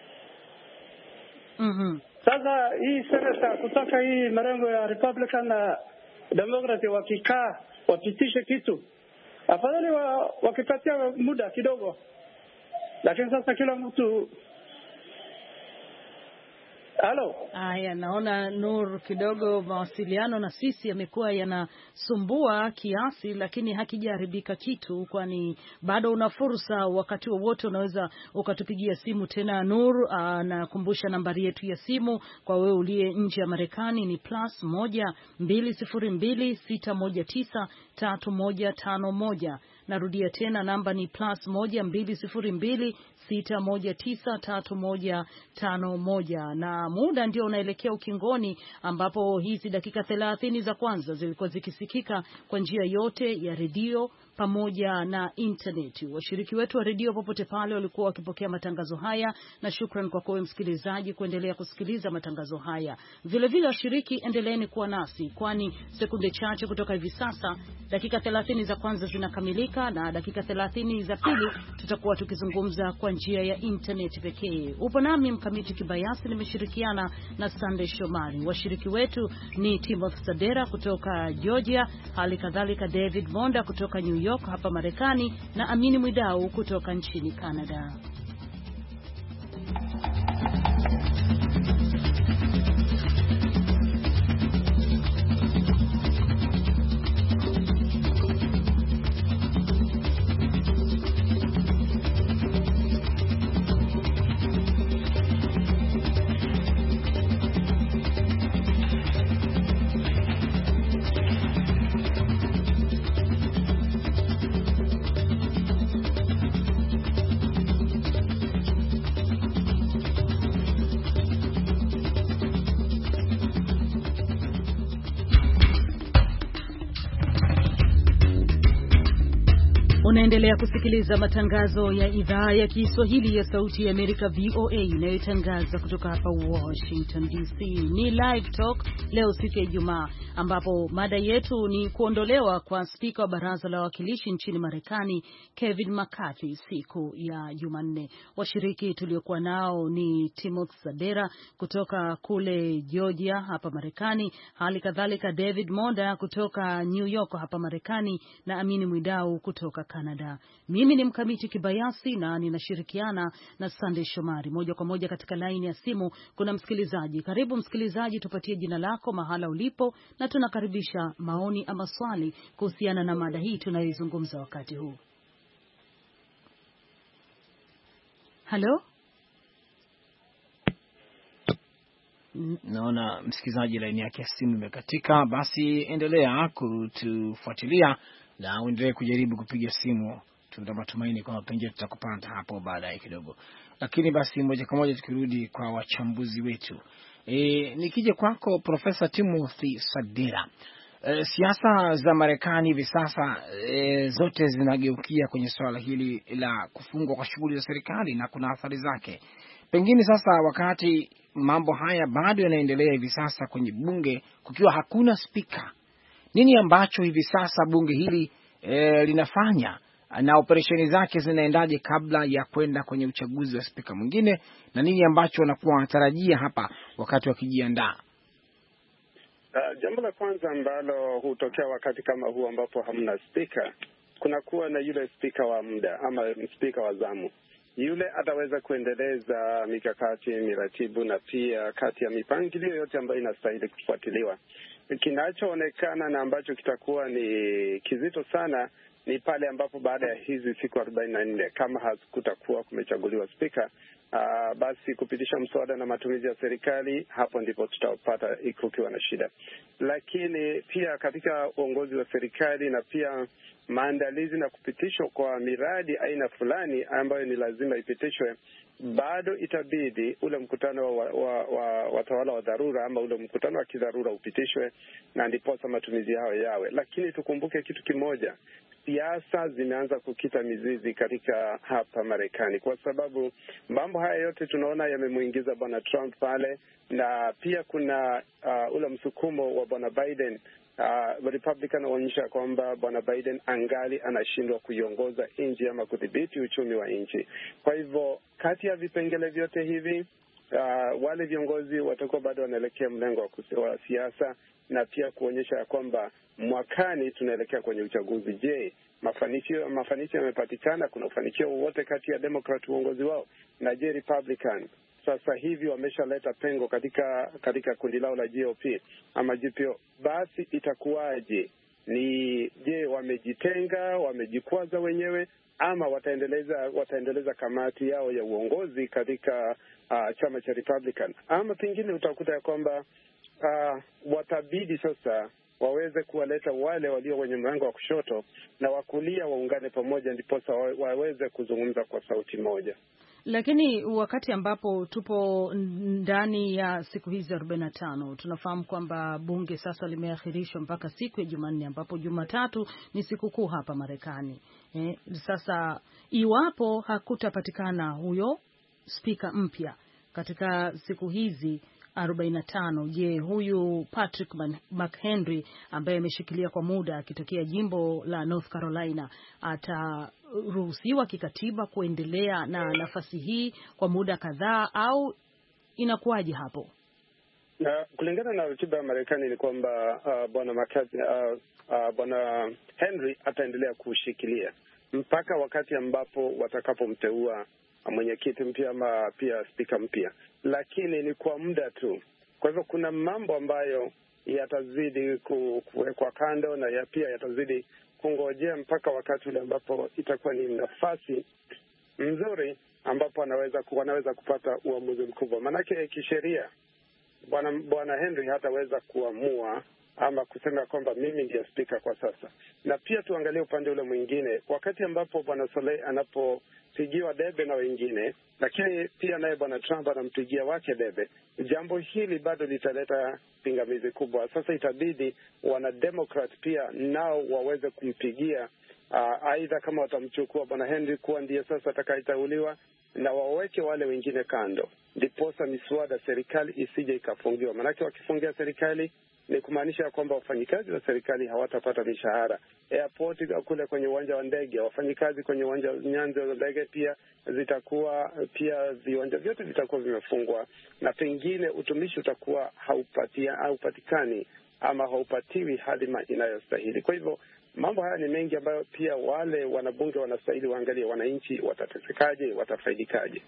Mhm. Sasa hii senata kutoka hii marengo ya Republican na Democrat wakikaa wapitishe kitu, afadhali wa, wakipatia muda kidogo. Lakini sasa kila mtu. Halo. Aya, naona Nur kidogo mawasiliano na sisi yamekuwa yanasumbua kiasi, lakini hakijaribika kitu, kwani bado una fursa wakati wowote unaweza ukatupigia simu tena Nur. Na kumbusha nambari yetu ya simu kwa wewe uliye nje ya Marekani ni plus moja mbili sifuri mbili sita moja tisa tatu moja tano moja. Narudia tena, namba ni plus moja mbili sifuri mbili sita moja tisa tatu moja tano moja. Na muda ndio unaelekea ukingoni, ambapo hizi dakika thelathini za kwanza zilikuwa zikisikika kwa njia yote ya redio pamoja na internet. Washiriki wetu wa redio popote pale walikuwa wakipokea matangazo haya, na shukrani kwa kwa msikilizaji kuendelea kusikiliza matangazo haya. Vile vile washiriki, endeleeni kuwa nasi, kwani sekunde chache kutoka hivi sasa dakika thelathini za kwanza zinakamilika, na dakika thelathini za pili tutakuwa tukizungumza kwa njia ya internet pekee. Upo nami Mkamiti Kibayasi, nimeshirikiana na Sunday Shomari. Washiriki wetu ni Timothy Sadera kutoka Georgia, hali kadhalika David Monda kutoka New York hapa Marekani, na Amini Mwidau kutoka nchini Canada. Unaendelea kusikiliza matangazo ya idhaa ya Kiswahili ya Sauti ya Amerika V O A inayotangaza kutoka hapa Washington D C. Ni Live Talk leo siku ya Ijumaa, ambapo mada yetu ni kuondolewa kwa spika wa Baraza la Wawakilishi nchini Marekani Kevin McCarthy siku ya Jumanne. Washiriki tuliokuwa nao ni Timothy Sadera kutoka kule Georgia hapa Marekani, hali kadhalika David Monda kutoka New York hapa Marekani na Amini Mwidau kutoka Canada. Mimi ni Mkamiti Kibayasi na ninashirikiana na Sunday Shomari. Moja kwa moja katika line ya simu kuna msikilizaji. Karibu msikilizaji, tupatie jina lako, mahala ulipo, na tunakaribisha maoni ama swali kuhusiana na mada hii tunayoizungumza wakati huu. Halo? Naona msikilizaji line yake ya simu imekatika. Basi endelea kutufuatilia na uendelee kujaribu kupiga simu. Tuna matumaini kwamba pengine tutakupata hapo baadaye kidogo. Lakini basi moja kwa moja tukirudi kwa wachambuzi wetu. E, nikija kwako Profesa Timothy Sadera. E, siasa za Marekani hivi sasa e, zote zinageukia kwenye swala hili la kufungwa kwa shughuli za serikali na kuna athari zake. Pengine sasa wakati mambo haya bado yanaendelea hivi sasa kwenye bunge kukiwa hakuna spika, nini ambacho hivi sasa bunge hili e, linafanya na operesheni zake zinaendaje kabla ya kwenda kwenye uchaguzi wa spika mwingine, na nini ambacho wanakuwa wanatarajia hapa wakati wakijiandaa? Uh, jambo la kwanza ambalo hutokea wakati kama huu ambapo hamna spika, kuna kuwa na yule spika wa muda ama spika wa zamu. Yule ataweza kuendeleza mikakati, miratibu na pia kati ya mipangilio yote ambayo inastahili kufuatiliwa. Kinachoonekana na ambacho kitakuwa ni kizito sana ni pale ambapo baada ya hizi siku arobaini na nne kama hakutakuwa kumechaguliwa spika, uh, basi kupitisha mswada na matumizi ya serikali, hapo ndipo tutapata kukiwa na shida. Lakini pia katika uongozi wa serikali na pia maandalizi na kupitishwa kwa miradi aina fulani ambayo ni lazima ipitishwe, bado itabidi ule mkutano wa, wa, wa watawala wa dharura ama ule mkutano wa kidharura upitishwe na ndiposa matumizi yao yawe. Lakini tukumbuke kitu kimoja, siasa zimeanza kukita mizizi katika hapa Marekani, kwa sababu mambo haya yote tunaona yamemuingiza bwana Trump pale, na pia kuna uh, ule msukumo wa bwana Biden. Uh, Republican waonyesha kwamba bwana Biden angali anashindwa kuiongoza nchi ama kudhibiti uchumi wa nchi. Kwa hivyo kati ya vipengele vyote hivi, uh, wale viongozi watakuwa bado wanaelekea mlengo wa siasa na pia kuonyesha ya kwamba mwakani tunaelekea kwenye uchaguzi. Je, mafanikio mafanikio yamepatikana? Kuna ufanikio wote kati ya Democrat uongozi wao? Na je, Republican sasa hivi wameshaleta pengo katika katika kundi lao la G O P ama G P O, basi itakuwaje? Ni je, wamejitenga, wamejikwaza wenyewe, ama wataendeleza wataendeleza kamati yao ya uongozi katika uh, chama cha Republican? Ama pengine utakuta ya kwamba uh, watabidi sasa waweze kuwaleta wale walio wenye mrengo wa kushoto na wakulia waungane pamoja, ndipo waweze kuzungumza kwa sauti moja. Lakini wakati ambapo tupo ndani ya siku hizi arobaini na tano, tunafahamu kwamba bunge sasa limeahirishwa mpaka siku ya Jumanne, ambapo Jumatatu ni sikukuu hapa Marekani. Eh, sasa iwapo hakutapatikana huyo spika mpya katika siku hizi arobaini na tano, je, huyu Patrick McHenry ambaye ameshikilia kwa muda akitokea jimbo la North Carolina ataruhusiwa kikatiba kuendelea na nafasi hii kwa muda kadhaa, au inakuwaje hapo? Na kulingana na ratiba ya Marekani ni kwamba uh, bwana McCarthy uh, uh, bwana Henry ataendelea kushikilia mpaka wakati ambapo watakapomteua mwenyekiti mpya ama pia spika mpya, lakini ni kwa muda tu. Kwa hivyo kuna mambo ambayo yatazidi kuwekwa kando na ya pia yatazidi kungojea mpaka wakati ule ambapo itakuwa ni nafasi nzuri ambapo anaweza wanaweza kupata uamuzi mkubwa. Manake kisheria bwana bwana Henry hataweza kuamua ama kusema kwamba mimi ndiye spika kwa sasa. Na pia tuangalie upande ule mwingine, wakati ambapo bwana Soleil anapopigiwa debe na wengine, lakini pia naye bwana Trump anampigia wake debe, jambo hili bado litaleta pingamizi kubwa. Sasa itabidi wana Democrat pia nao waweze kumpigia Uh, aidha kama watamchukua bwana Henry kuwa ndiye sasa atakayeteuliwa, na waweke wale wengine kando, ndiposa miswada serikali isije ikafungiwa. Maanake wakifungia serikali ni kumaanisha kwamba wafanyikazi wa serikali hawatapata mishahara. Airport kule kwenye uwanja wa ndege, wafanyikazi kwenye uwanja nyanza za ndege pia zitakuwa, pia viwanja vyote vitakuwa vimefungwa, na pengine utumishi utakuwa haupatia haupatikani ama haupatiwi hadima inayostahili. Kwa hivyo mambo haya ni mengi ambayo pia wale wanabunge wanastahili waangalie, wananchi watatesekaje, watafaidikaje.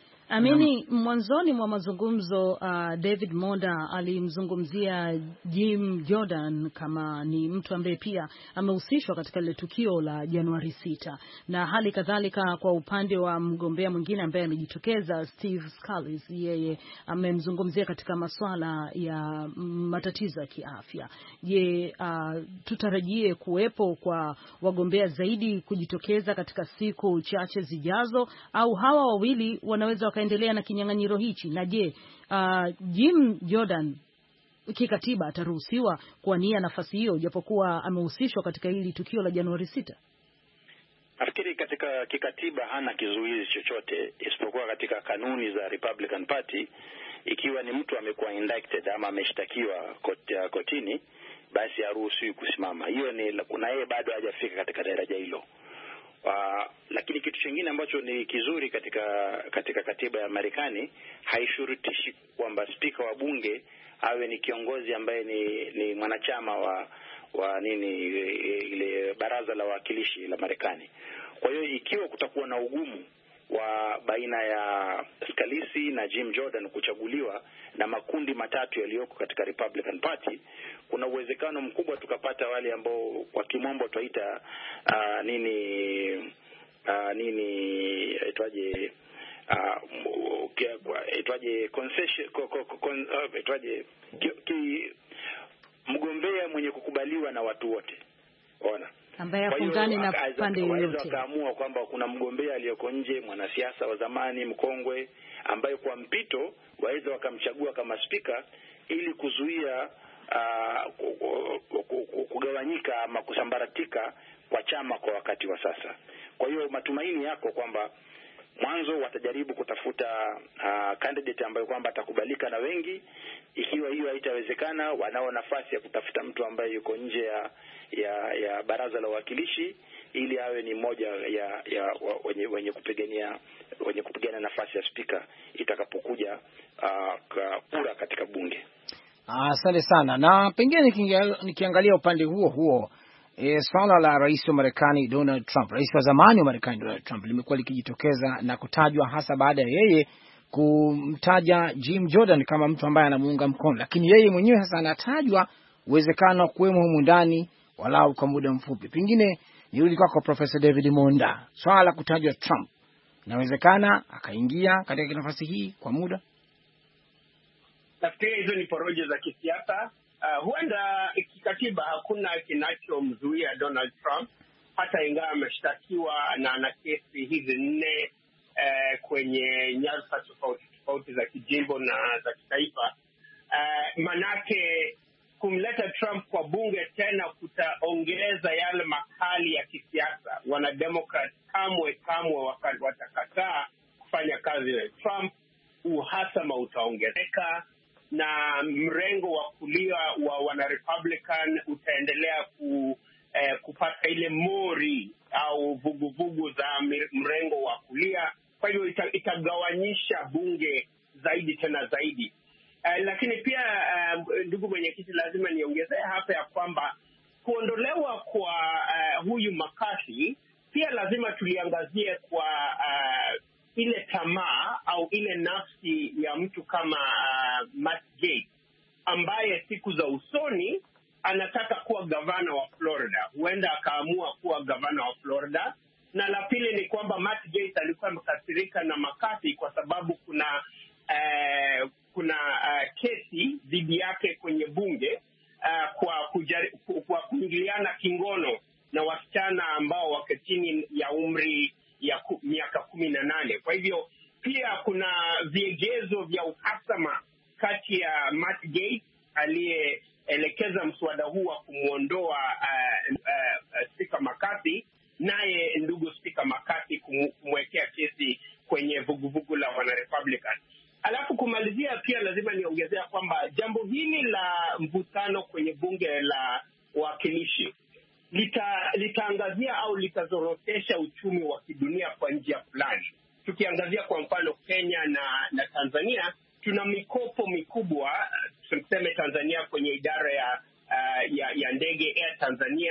Amini, mwanzoni mwa mazungumzo uh, David Monda alimzungumzia Jim Jordan kama ni mtu ambaye pia amehusishwa katika ile tukio la Januari sita, na hali kadhalika kwa upande wa mgombea mwingine ambaye amejitokeza Steve Scalise, yeye amemzungumzia katika masuala ya matatizo ya kiafya. Je, uh, tutarajie kuwepo kwa wagombea zaidi kujitokeza katika siku chache zijazo, au hawa wawili wanaweza kaendelea na kinyang'anyiro hichi? Na je, uh, Jim Jordan kikatiba ataruhusiwa kuwania nafasi hiyo japokuwa amehusishwa katika hili tukio la Januari sita? Nafikiri katika kikatiba hana kizuizi chochote isipokuwa katika kanuni za Republican Party. Ikiwa ni mtu amekuwa indicted ama ameshtakiwa kotini, basi haruhusiwi kusimama. Hiyo ni kuna yeye bado hajafika katika daraja hilo. Uh, lakini kitu kingine ambacho ni kizuri katika katika katiba ya Marekani, haishurutishi kwamba spika wa bunge awe ni kiongozi ambaye ni ni mwanachama wa wa nini ile baraza la wawakilishi la Marekani. Kwa hiyo ikiwa kutakuwa na ugumu wa baina ya Scalise na Jim Jordan kuchaguliwa na makundi matatu yaliyoko katika Republican Party, kuna uwezekano mkubwa tukapata wale ambao kwa kimombo tuita uh, nini uh, nini itwaje uh, itwaje concession itwaje mgombea mwenye kukubaliwa na watu wote, ona, ambaye afungane na pande yoyote. Akaamua kwamba kuna mgombea aliyoko nje, mwanasiasa wa zamani mkongwe, ambaye kwa mpito waweza wakamchagua kama spika ili kuzuia uh, kugawanyika ama kusambaratika kwa chama kwa wakati wa sasa. Kwa hiyo matumaini yako kwamba mwanzo watajaribu kutafuta uh, candidate ambaye kwamba atakubalika na wengi. Ikiwa hiyo haitawezekana, wanao nafasi ya kutafuta mtu ambaye yuko nje ya ya, ya baraza la wawakilishi ili awe ni mmoja ya, ya wenye wenye kupigania wenye kupigania nafasi ya spika itakapokuja uh, kura katika bunge. Asante sana. Na pengine nikiangalia upande huo huo, E, swala la rais wa Marekani Donald Trump, rais wa zamani wa Marekani Donald Trump, limekuwa likijitokeza na kutajwa hasa baada ya yeye kumtaja Jim Jordan kama mtu ambaye anamuunga mkono, lakini yeye mwenyewe sasa anatajwa uwezekano wa kuwemo humu ndani walau kwa muda mfupi. Pengine nirudi kwako Professor David Monda, swala la kutajwa Trump, inawezekana akaingia katika nafasi hii kwa muda? Nafikiri hizo ni porojo za kisiasa. Uh, huenda kikatiba hakuna kinachomzuia Donald Trump, hata ingawa ameshtakiwa na ana kesi hizi nne uh, kwenye nyarfa tofauti tofauti za kijimbo na za kitaifa. Uh, manake kumleta Trump kwa bunge tena kutaongeza yale makali ya kisiasa. Wanademokrat kamwe kamwe watakataa kufanya kazi na Trump. Uhasama utaongezeka na mrengo wa kulia wa wana Republican utaendelea ku, eh, kupata ile mori au vuguvugu za mrengo wa kulia. Kwa hivyo ita, itagawanyisha bunge zaidi tena zaidi. Eh, lakini pia uh, ndugu mwenyekiti, lazima niongezee hapa ya kwamba kuondolewa kwa uh, huyu McCarthy pia lazima tuliangazie kwa uh, ile tamaa au ile nafsi ya mtu kama uh, Matt Gaetz ambaye siku za usoni anataka kuwa gavana wa Florida. Huenda akaamua kuwa gavana wa Florida. Na la pili ni kwamba Matt Gaetz alikuwa amekasirika na McCarthy kwa sababu kuna uh, kuna uh, kesi dhidi yake kwenye bunge uh, kwa kujari, kwa kuingiliana kingono na wasichana ambao wako chini ya umri ya ku, miaka kumi na nane. Kwa hivyo pia kuna viegezo vya uhasama kati ya Matt Gaetz aliyeelekeza mswada huu wa kumuondoa uh, uh, Speaker McCarthy kumalizia pia lazima niongezea kwamba jambo hili la mvutano kwenye bunge la wawakilishi lita, litaangazia au litazorotesha uchumi wa kidunia kwa njia fulani. Tukiangazia kwa mfano Kenya na, na Tanzania, tuna mikopo mikubwa. Tuseme Tanzania kwenye idara ya uh, ya, ya ndege Air Tanzania,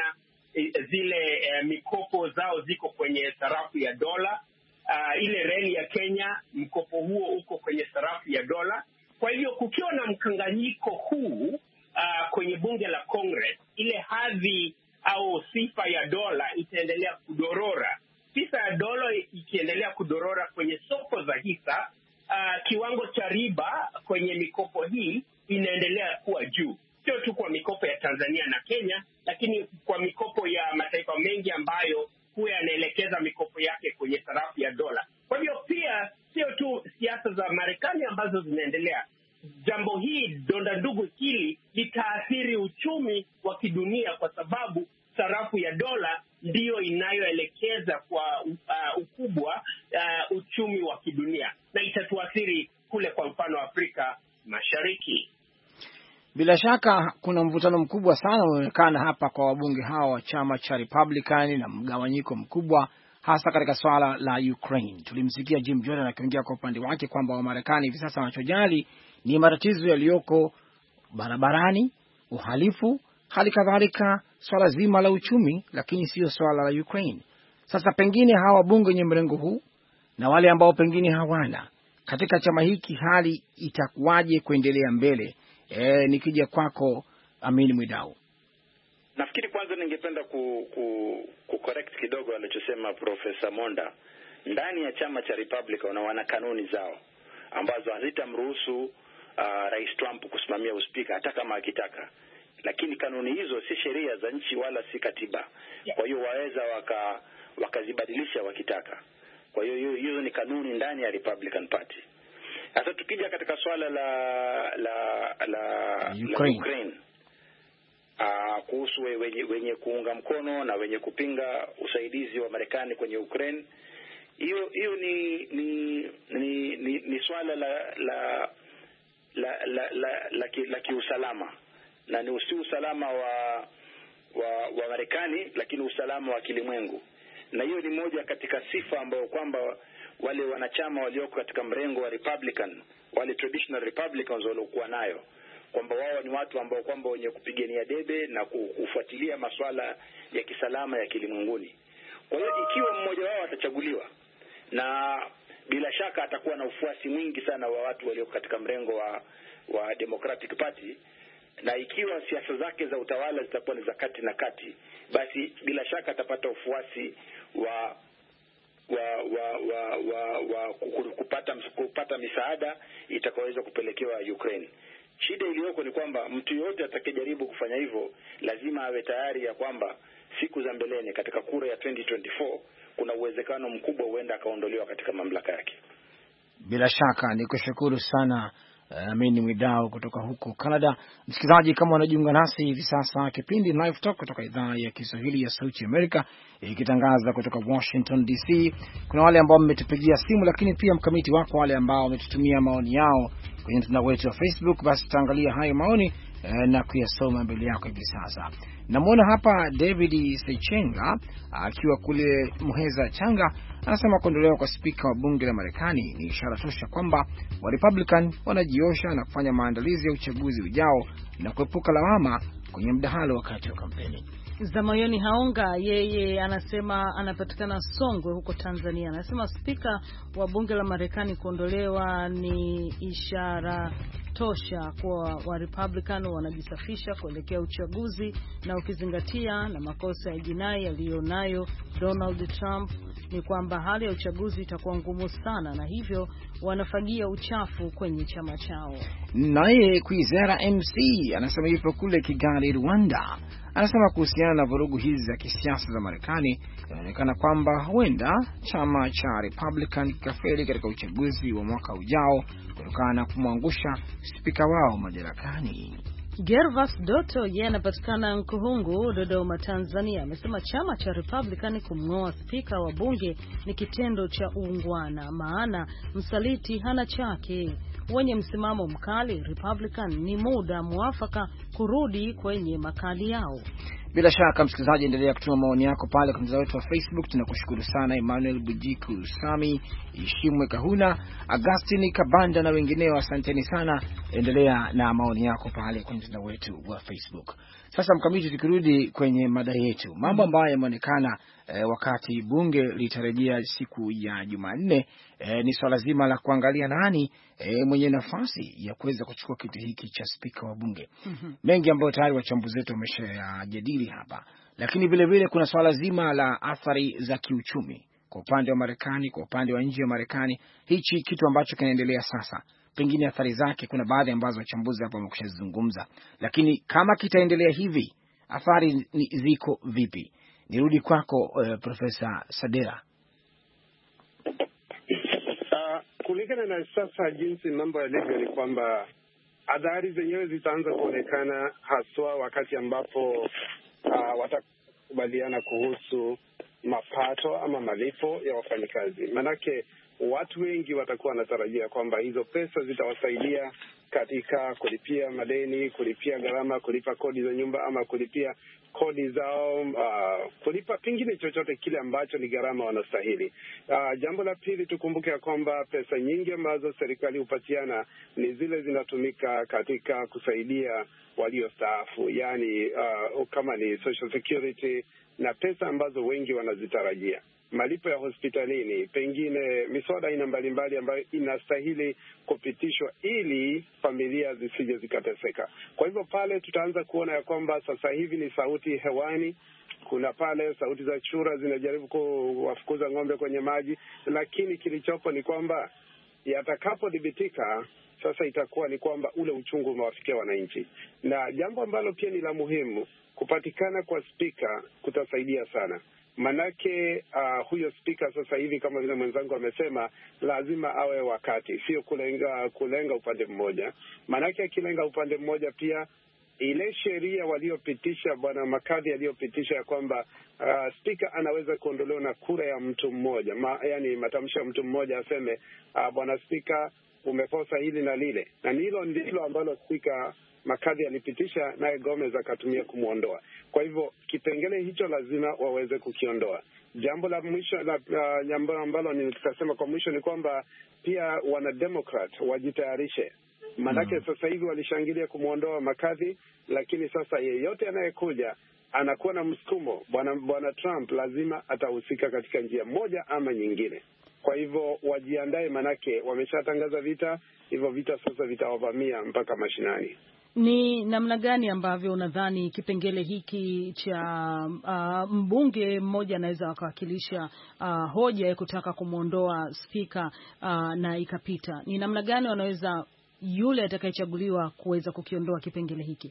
zile uh, mikopo zao ziko kwenye sarafu ya dola. Uh, ile reli ya Kenya, mkopo huo uko kwenye sarafu ya dola. Kwa hivyo kukiwa na mkanganyiko huu uh, kwenye bunge la Congress, ile hadhi au sifa ya dola itaendelea kudorora. Sifa ya dola ikiendelea kudorora kwenye soko za hisa, uh, kiwango cha riba kwenye mikopo hii inaendelea kuwa juu. Sio tu kwa mikopo ya Tanzania na Kenya, lakini kwa mikopo ya mataifa mengi ambayo huwa yanaelekeza mikopo yake kwenye sarafu ya dola. Kwa hivyo pia sio tu siasa za Marekani ambazo zinaendelea. Jambo hii, donda ndugu hili, litaathiri uchumi wa kidunia kwa sababu sarafu ya dola ndiyo inayoelekeza kwa uh, ukubwa uh, uchumi wa kidunia, na itatuathiri kule kwa mfano Afrika Mashariki. Bila shaka kuna mvutano mkubwa sana unaonekana hapa kwa wabunge hawa wa chama cha Republican na mgawanyiko mkubwa hasa katika swala la Ukraine. Tulimsikia Jim Jordan akiongea kwa upande wake kwamba Wamarekani hivi sasa wanachojali ni matatizo yaliyoko barabarani, uhalifu, hali kadhalika swala zima la uchumi, lakini sio swala la Ukraine. Sasa pengine hawa wabunge wenye mrengo huu na wale ambao pengine hawana katika chama hiki, hali itakuwaje kuendelea mbele? E, nikija kwako Amin Mwidau. Nafikiri kwanza ningependa ku, ku, ku correct kidogo alichosema Profesa Monda. Ndani ya chama cha Republican wana kanuni zao ambazo hazitamruhusu uh, Rais Trump kusimamia uspika hata kama akitaka. Lakini kanuni hizo si sheria za nchi wala si katiba. Kwa hiyo waweza waka wakazibadilisha wakitaka. Kwa hiyo hizo ni kanuni ndani ya Republican Party. Sasa tukija katika swala la la la Ukraine, la Ukraine. Uh, kuhusu wenye, wenye kuunga mkono na wenye kupinga usaidizi wa Marekani kwenye Ukraine, hiyo hiyo ni ni ni, ni, ni swala la la la la la, la, ki, la kiusalama, na ni usi usalama wa wa, wa Marekani, lakini usalama wa kilimwengu. Na hiyo ni moja katika sifa ambayo kwamba wale wanachama walioko katika mrengo wa Republican, wale traditional Republicans waliokuwa nayo, kwamba wao ni watu ambao kwamba wenye kupigania debe na kufuatilia masuala ya kisalama ya kilimwenguni. Kwa hiyo ikiwa mmoja wao atachaguliwa, na bila shaka atakuwa na ufuasi mwingi sana wa watu walioko katika mrengo wa wa Democratic Party, na ikiwa siasa zake za utawala zitakuwa ni za kati na kati, basi bila shaka atapata ufuasi wa wa wa wa wa, wa kupata kupata misaada itakayoweza kupelekewa Ukraine. Shida iliyoko ni kwamba mtu yote atakayejaribu kufanya hivyo lazima awe tayari ya kwamba siku za mbeleni katika kura ya twenty twenty-four kuna uwezekano mkubwa huenda akaondolewa katika mamlaka yake. Bila shaka nikushukuru sana Amin Mwidau kutoka huko Canada. Msikilizaji, kama unajiunga nasi hivi sasa, kipindi Live Talk kutoka idhaa ya Kiswahili ya Sauti Amerika ikitangaza kutoka Washington D C. Kuna wale ambao mmetupigia simu, lakini pia mkamiti wako wale ambao wametutumia maoni yao kwenye mtandao wetu wa Facebook. Basi tutaangalia hayo maoni eh, na kuyasoma mbele yako hivi sasa. Namuona hapa David Sechenga akiwa kule Muheza Changa, anasema kuondolewa kwa spika wa bunge la Marekani ni ishara tosha kwamba wa Republican wanajiosha na kufanya maandalizi ya uchaguzi ujao na kuepuka lawama kwenye mdahalo wakati wa kampeni. Zamayoni Haonga yeye anasema anapatikana Songwe huko Tanzania. Anasema spika wa bunge la Marekani kuondolewa ni ishara tosha kwa wa Republican wanajisafisha kuelekea uchaguzi, na ukizingatia na makosa ya jinai yaliyonayo Donald Trump ni kwamba hali ya uchaguzi itakuwa ngumu sana, na hivyo wanafagia uchafu kwenye chama chao. Naye Kwizera M C anasema yupo kule Kigali, Rwanda. Anasema kuhusiana na vurugu hizi za kisiasa za Marekani, inaonekana kwamba huenda chama cha Republican kikafeli katika uchaguzi wa mwaka ujao kutokana na kumwangusha spika wao madarakani. Gervas Doto yeye anapatikana Nkuhungu, Dodoma, Tanzania. Amesema chama cha Republican kumng'oa spika wa bunge ni kitendo cha uungwana, maana msaliti hana chake. wenye msimamo mkali Republican ni muda mwafaka kurudi kwenye makali yao. Bila shaka msikilizaji, endelea kutuma maoni yako pale kwa mtandao wetu wa Facebook. Tunakushukuru sana Emmanuel Bujiku, Sami Ishimwe, Kahuna, Agustini Kabanda na wengineo. Asanteni sana, endelea na maoni yako pale kwenye mtandao wetu wa Facebook. Sasa Mkamiti, tukirudi kwenye mada yetu, mambo ambayo yameonekana e, wakati bunge litarejea siku ya Jumanne e, ni swala zima la kuangalia nani e, mwenye nafasi ya kuweza kuchukua kiti hiki cha spika wa bunge. Mm-hmm. Mengi ambayo tayari wachambuzi wetu wameshajadili hapa, lakini vile vile kuna swala zima la athari za kiuchumi kwa upande wa Marekani, kwa upande wa nje ya Marekani. Hichi kitu ambacho kinaendelea sasa, pengine athari zake kuna baadhi ambazo wachambuzi hapa wamekushazungumza, lakini kama kitaendelea hivi athari ziko vipi? Nirudi kwako uh, Profesa Sadera. Uh, kulingana na sasa jinsi mambo yalivyo ni kwamba athari zenyewe zitaanza kuonekana haswa wakati ambapo uh, watakubaliana kuhusu mapato ama malipo ya wafanyikazi. Manake watu wengi watakuwa wanatarajia kwamba hizo pesa zitawasaidia katika kulipia madeni, kulipia gharama, kulipa kodi za nyumba ama kulipia kodi zao, uh, kulipa pengine chochote kile ambacho ni gharama wanastahili. Uh, jambo la pili, tukumbuke ya kwamba pesa nyingi ambazo serikali hupatiana ni zile zinatumika katika kusaidia waliostaafu, yani uh, kama ni Social Security na pesa ambazo wengi wanazitarajia. Malipo ya hospitalini, pengine miswada aina mbalimbali ambayo inastahili kupitishwa ili familia zisije zikateseka. Kwa hivyo pale tutaanza kuona ya kwamba sasa hivi ni sauti hewani. Kuna pale sauti za chura zinajaribu kuwafukuza ng'ombe kwenye maji, lakini kilichopo ni kwamba yatakapodhibitika sasa itakuwa ni kwamba ule uchungu umewafikia wananchi. Na jambo ambalo pia ni la muhimu, kupatikana kwa spika kutasaidia sana. Manake uh, huyo spika sasa hivi kama vile mwenzangu amesema, lazima awe wakati, sio kulenga kulenga upande mmoja. Manake akilenga upande mmoja pia ile sheria waliopitisha bwana Makadhi aliyopitisha ya kwamba uh, spika anaweza kuondolewa na kura ya mtu mmoja, Ma, yani matamshi ya mtu mmoja aseme uh, bwana spika umekosa hili na lile, na hilo ndilo ambalo spika Makadhi alipitisha naye Gomez akatumia kumuondoa. Kwa hivyo kipengele hicho lazima waweze kukiondoa. Jambo la mwisho la uh, jambo ambalo nitasema kwa mwisho ni kwamba pia wana Democrat wajitayarishe. Manake mm. sasa hivi walishangilia kumuondoa Makadhi, lakini sasa yeyote anayekuja anakuwa na msukumo. Bwana bwana Trump lazima atahusika katika njia moja ama nyingine. Kwa hivyo wajiandae, manake wameshatangaza vita, hivyo vita sasa vitawavamia mpaka mashinani. Ni namna gani ambavyo unadhani kipengele hiki cha uh, mbunge mmoja anaweza akawakilisha uh, hoja ya kutaka kumwondoa spika uh, na ikapita? Ni namna gani wanaweza yule atakayechaguliwa kuweza kukiondoa kipengele hiki?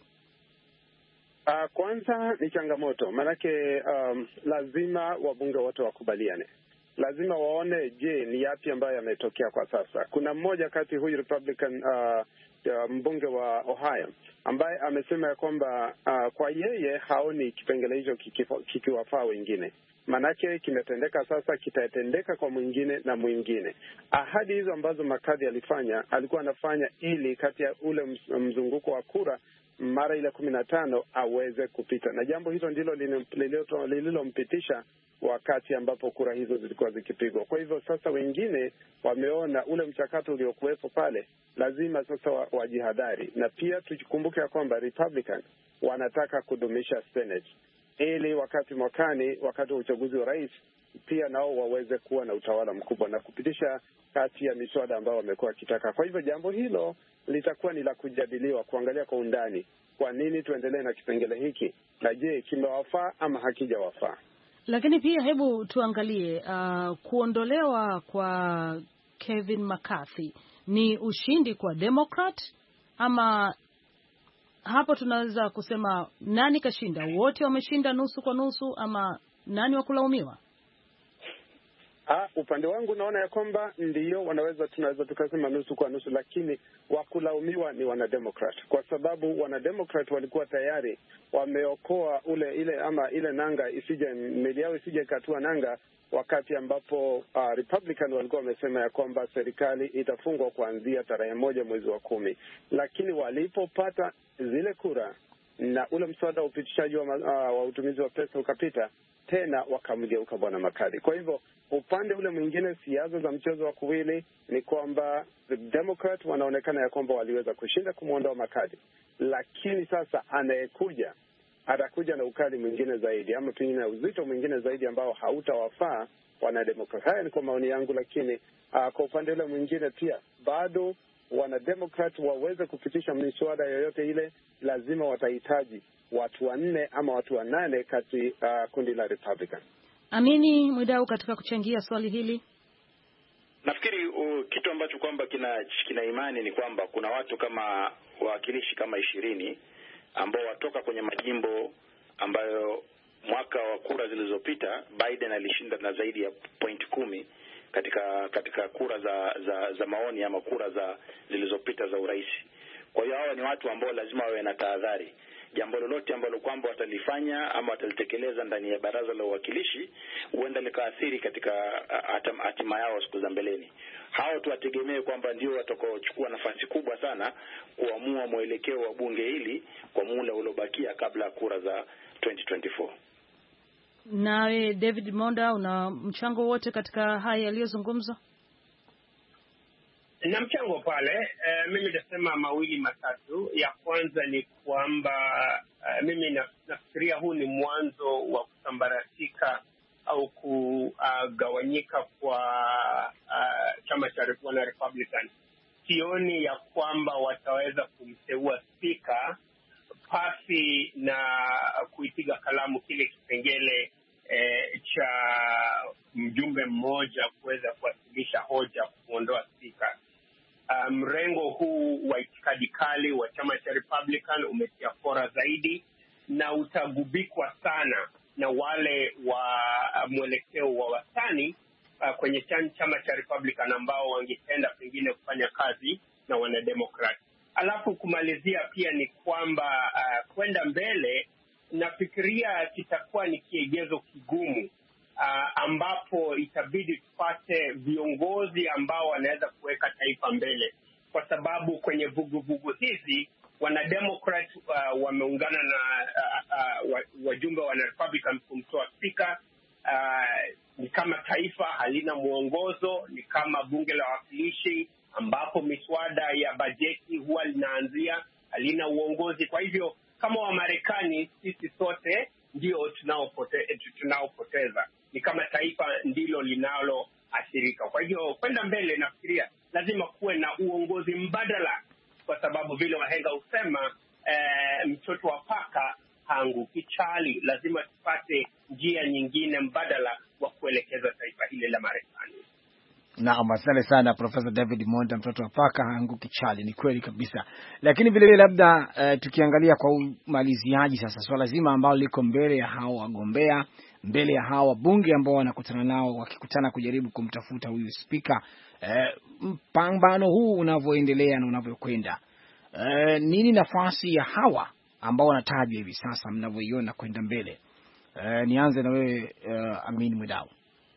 Uh, kwanza ni changamoto, manake um, lazima wabunge wote wakubaliane. Lazima waone, je, ni yapi ambayo yametokea kwa sasa. Kuna mmoja kati huyu Republican uh, mbunge wa Ohio ambaye amesema ya kwamba uh, kwa yeye haoni kipengele hicho kikiwafaa wengine. Manake kimetendeka sasa, kitatendeka kwa mwingine na mwingine. Ahadi hizo ambazo Makadhi alifanya, alikuwa anafanya ili kati ya ule mzunguko wa kura mara ile kumi na tano aweze kupita, na jambo hilo ndilo lililompitisha wakati ambapo kura hizo zilikuwa zikipigwa. Kwa hivyo sasa wengine wameona ule mchakato uliokuwepo pale, lazima sasa wajihadhari. Na pia tukumbuke ya kwamba Republican wanataka kudumisha Senate ili wakati mwakani, wakati wa uchaguzi wa rais, pia nao waweze kuwa na utawala mkubwa na kupitisha kati ya miswada ambao wamekuwa kitaka. Kwa hivyo jambo hilo litakuwa ni la kujadiliwa, kuangalia kwa undani kwa nini tuendelee na kipengele hiki, na je kimewafaa ama hakijawafaa. Lakini pia hebu tuangalie uh, kuondolewa kwa Kevin McCarthy ni ushindi kwa Democrat, ama hapo tunaweza kusema nani kashinda? Wote wameshinda nusu kwa nusu, ama nani wa kulaumiwa? Ah, upande wangu naona ya kwamba ndiyo wanaweza, tunaweza tukasema nusu kwa nusu, lakini wakulaumiwa ni wanademokrat, kwa sababu wanademokrat walikuwa tayari wameokoa ule ile ama ile nanga isije, meli yao isije katua nanga, wakati ambapo uh, Republican walikuwa wamesema ya kwamba serikali itafungwa kuanzia tarehe moja mwezi wa kumi, lakini walipopata zile kura na ule mswada wa upitishaji wa, uh, wa utumizi wa pesa ukapita, tena wakamgeuka bwana McCarthy. Kwa hivyo upande ule mwingine, siasa za mchezo wa kuwili ni kwamba the Democrat wanaonekana ya kwamba waliweza kushinda kumuondoa McCarthy, lakini sasa anayekuja atakuja na ukali mwingine zaidi, ama pengine na uzito mwingine zaidi ambao hautawafaa wanademokrat. Haya ni kwa maoni yangu, lakini uh, kwa upande ule mwingine pia bado wanademokrat waweze kupitisha miswada yoyote ile, lazima watahitaji watu wanne ama watu wanane kati uh, kundi la Republican. Amini Mwidau, katika kuchangia swali hili, nafikiri uh, kitu ambacho kwamba kina kina imani ni kwamba kuna watu kama wawakilishi kama ishirini ambao watoka kwenye majimbo ambayo mwaka wa kura zilizopita Biden alishinda na zaidi ya point kumi katika katika kura za za, za maoni ama kura za zilizopita za urais. Kwa hiyo hawa ni watu ambao lazima wawe na tahadhari. Jambo lolote ambalo kwamba watalifanya ama watalitekeleza ndani ya baraza la uwakilishi huenda likaathiri katika hatima yao siku za mbeleni. Hao tuwategemee kwamba ndio watakaochukua nafasi kubwa sana kuamua mwelekeo wa bunge hili kwa muda uliobakia kabla ya kura za twenty twenty-four. Nawe David Monda, una mchango wote katika haya yaliyozungumzwa? Na mchango pale, uh, mimi nasema mawili matatu. Ya kwanza ni kwamba uh, mimi nafikiria huu ni mwanzo wa kusambaratika au kugawanyika uh, kwa uh, chama cha wana Republican. Sioni ya kwamba wataweza kumteua spika pasi na kuipiga kalamu kile kipengele eh, cha mjumbe mmoja kuweza kuwasilisha hoja kuondoa spika. Mrengo um, huu wa itikadi kali wa chama cha Republican umetia fora zaidi na utagubikwa sana na wale wa mwelekeo wa wastani uh, kwenye chama cha Republican ambao wangependa pengine kufanya kazi na wanademokrat. Alafu kumalizia pia ni kwamba uh, kwenda mbele nafikiria kitakuwa ni kiegezo kigumu uh, ambapo itabidi tupate viongozi ambao wanaweza kuweka taifa mbele, kwa sababu kwenye vuguvugu hizi wanademokrat uh, wameungana na uh, uh, wajumbe wa Republican kumtoa spika. Uh, ni kama taifa halina mwongozo, ni kama bunge la wawakilishi ambapo miswada ya bajeti huwa linaanzia halina uongozi. Kwa hivyo kama Wamarekani sisi sote ndio tunaopote, tunaopoteza, ni kama taifa ndilo linaloathirika. Kwa hivyo kwenda mbele nafikiria lazima kuwe na uongozi mbadala, kwa sababu vile wahenga husema eh, mtoto wa paka haanguki chali. Lazima tupate njia nyingine mbadala wa kuelekeza taifa hili la Marekani. Naam, asante sana Professor David Monda, mtoto wa paka haanguki chali. Ni kweli kabisa. Lakini vile vile labda uh, tukiangalia kwa umaliziaji sasa swala zima ambalo liko mbele ya hao wagombea, mbele ya hao wabunge ambao wanakutana nao wakikutana kujaribu kumtafuta huyu spika, uh, mpambano huu unavyoendelea na unavyokwenda, uh, nini nafasi ya hawa ambao wanatajwa hivi sasa mnavyoiona kwenda mbele? Uh, nianze na wewe uh, Amin Mwidau.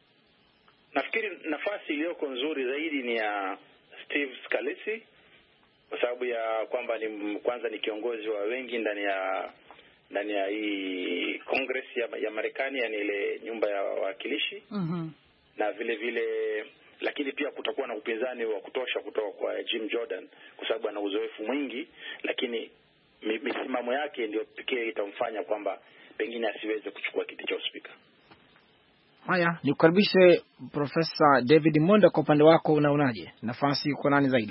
Nafikiri nafasi iliyoko nzuri zaidi ni ya Steve Scalise, kwa sababu ya kwamba ni kwanza ni kiongozi wa wengi ndani ya ndani ya hii Congress ya, ya Marekani, yani ile nyumba ya wawakilishi. Mhm. Na vile vile lakini pia kutakuwa na upinzani wa kutosha kutoka kwa Jim Jordan kwa sababu ana uzoefu mwingi, lakini misimamo yake ndio pekee itamfanya kwamba pengine asiweze kuchukua kiti cha spika. Haya, nikukaribishe Profesa David Monda, kwa upande wako unaonaje? Nafasi kwa nani zaidi?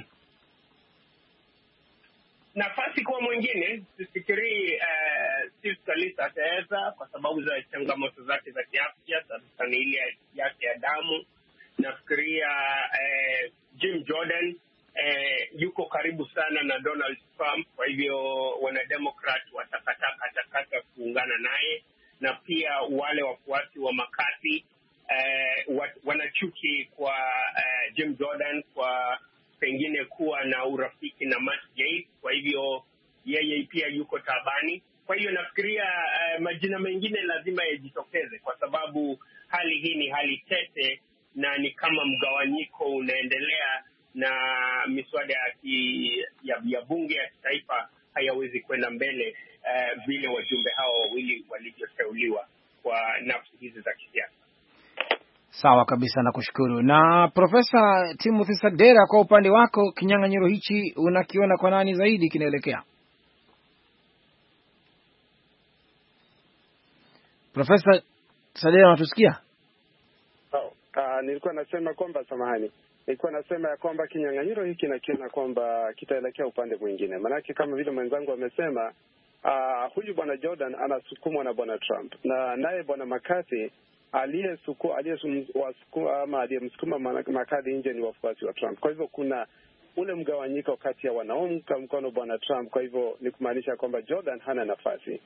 Nafasi kwa mwingine sifikiri uh, Steve Scalise ataweza, kwa sababu za changamoto zake za kiafya, sasa ni ile yake ya damu. Nafikiria uh, Jim Jordan uh, yuko karibu sana na Donald Trump, kwa hivyo wanademokrat watakata katakata kuungana naye, na pia wale wafuasi wa McCarthy eh, wanachuki pia yuko taabani. Kwa hiyo nafikiria uh, majina mengine lazima yajitokeze, kwa sababu hali hii ni hali tete na ni kama mgawanyiko unaendelea, na miswada ya, ya, ya bunge ya kitaifa hayawezi kwenda mbele uh, vile wajumbe hao wawili walivyoteuliwa kwa nafsi hizi za kisiasa. Sawa kabisa, na kushukuru. Na Profesa Timothy Sadera, kwa upande wako kinyang'anyiro hichi unakiona kwa nani zaidi kinaelekea? Profesa Sadera, unatusikia? Oh, uh, nilikuwa nasema kwamba samahani. Nilikuwa nasema ya kwamba kinyang'anyiro hiki nakiona kwamba kitaelekea upande mwingine. Maanake kama vile mwenzangu amesema, uh, huyu bwana Jordan anasukumwa na bwana Trump. Na naye bwana McCarthy aliyesuku aliyesukuma ama aliyemsukuma McCarthy nje ni wafuasi wa Trump. Kwa hivyo kuna ule mgawanyiko kati ya wanaomka mkono bwana Trump. Kwa hivyo ni kumaanisha kwamba Jordan hana nafasi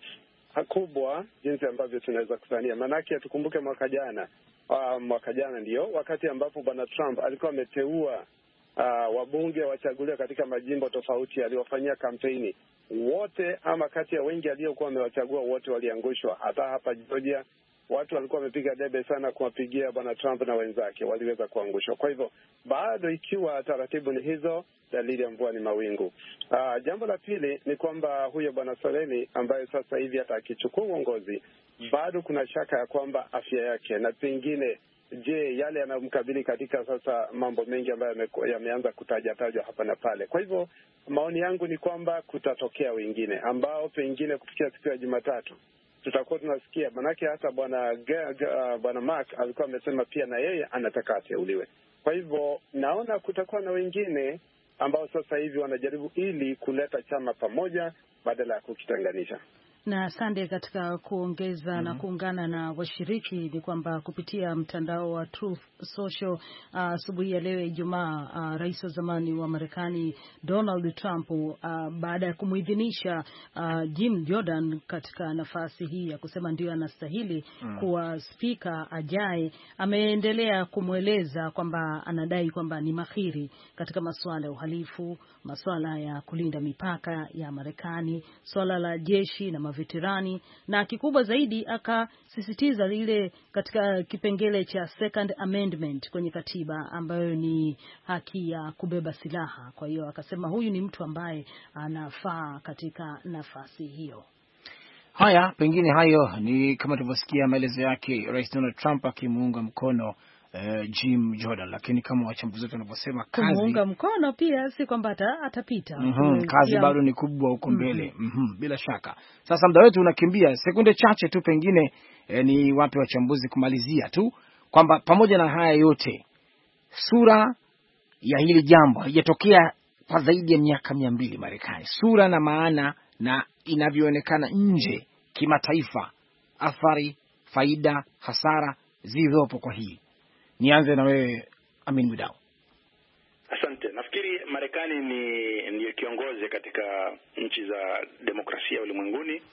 kubwa jinsi ambavyo tunaweza kudhania. Maanake tukumbuke mwaka jana, uh, mwaka jana ndio wakati ambapo bwana Trump alikuwa ameteua uh, wabunge wachaguliwa katika majimbo tofauti aliwafanyia kampeni. Wote ama kati ya wengi aliokuwa amewachagua wote waliangushwa. Hata hapa Georgia watu walikuwa wamepiga debe sana kuwapigia bwana Trump na wenzake, waliweza kuangushwa. Kwa hivyo bado ikiwa taratibu ni hizo, dalili ya mvua ni mawingu. Uh, jambo la pili ni kwamba huyo bwana Salemi ambaye sasa hivi hata akichukua uongozi, bado kuna shaka ya kwamba afya yake na pengine, je, yale yanayomkabili katika sasa mambo mengi ambayo yameanza kutaja tajwa hapa na pale. Kwa hivyo maoni yangu ni kwamba kutatokea wengine ambao pengine kufikia siku ya Jumatatu tutakuwa tunasikia. Manake hata bwana uh, bwana Mark alikuwa amesema pia na yeye anataka ateuliwe. Kwa hivyo naona kutakuwa na wengine ambao sasa hivi wanajaribu ili kuleta chama pamoja badala ya kukitenganisha. Na asante katika kuongeza mm-hmm. na kuungana na washiriki ni kwamba kupitia mtandao wa Truth Social asubuhi uh, ya leo Ijumaa, uh, rais wa zamani wa Marekani Donald Trump uh, baada ya kumuidhinisha uh, Jim Jordan katika nafasi hii ya kusema ndio anastahili mm. kuwa spika ajaye, ameendelea kumweleza kwamba anadai kwamba ni mahiri katika masuala ya uhalifu, masuala ya kulinda mipaka ya Marekani, swala la jeshi na veterani, na kikubwa zaidi akasisitiza ile katika kipengele cha Second Amendment kwenye katiba ambayo ni haki ya kubeba silaha. Kwa hiyo akasema huyu ni mtu ambaye anafaa katika nafasi hiyo. Haya, pengine hayo ni kama tulivyosikia maelezo yake Rais Donald Trump akimuunga mkono Uh, Jim Jordan, lakini kama wachambuzi wetu wanavyosema kazi kumuunga mkono pia si kwamba atapita. Mm-hmm, kazi bado ni kubwa huko mbele. Mm-hmm. Mm-hmm, bila shaka. Sasa muda wetu unakimbia, sekunde chache tu pengine eh, ni wape wachambuzi kumalizia tu kwamba pamoja na haya yote sura ya hili jambo haijatokea kwa zaidi ya miaka mia mbili Marekani. Sura na maana na inavyoonekana nje kimataifa, athari, faida, hasara zilizopo kwa hii. Nianze na wewe Amin Mwidau. Asante. Nafikiri Marekani ni ndiyo kiongozi katika nchi za demokrasia ulimwenguni,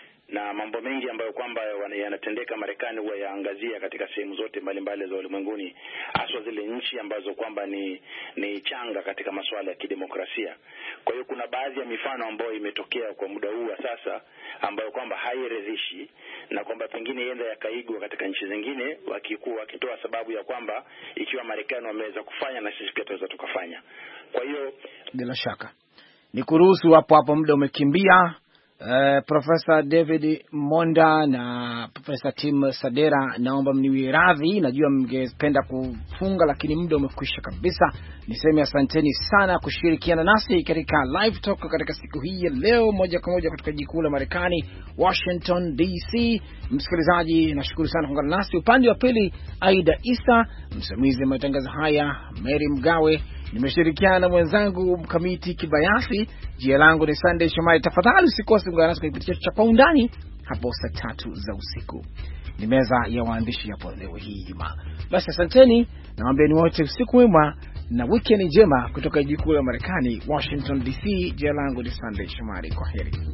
na mambo mengi ambayo kwamba yanatendeka Marekani huwa yaangazia katika sehemu zote mbalimbali za ulimwenguni, hasa zile nchi ambazo kwamba ni ni changa katika masuala ya kidemokrasia. Kwa hiyo kuna baadhi ya mifano ambayo imetokea kwa muda huu sasa ambayo kwamba hairidhishi, na kwamba pengine yenda yakaigwa katika nchi zingine wakikuwa wakitoa sababu ya kwamba ikiwa Marekani wameweza kufanya na sisi pia tunaweza tukafanya. Kwa hiyo bila shaka nikuruhusu hapo hapo, muda umekimbia. Uh, Profesa David Monda na Profesa Tim Sadera, naomba mniwie radhi, najua mngependa kufunga lakini muda umekwisha kabisa. Niseme asanteni sana kushirikiana nasi katika live talk katika siku hii ya leo, moja kwa moja kutoka jiji kuu la Marekani, Washington D C. Msikilizaji, nashukuru sana kuungana nasi. Upande wa pili Aida Isa, msimamizi wa matangazo haya Mary Mgawe, nimeshirikiana na mwenzangu Mkamiti Kibayasi. Jina langu ni Sunday Shomari. Tafadhali usikose kuungana nasi kwenye kipindi cha Kwa Undani hapo saa tatu za usiku. Ni meza ya waandishi hapo leo hii Jumaa. Basi asanteni, nawaambieni wote usiku mwema na weekend njema kutoka jiji kuu la Marekani, Washington D C. Jina langu ni Sunday Shomari. Kwaheri.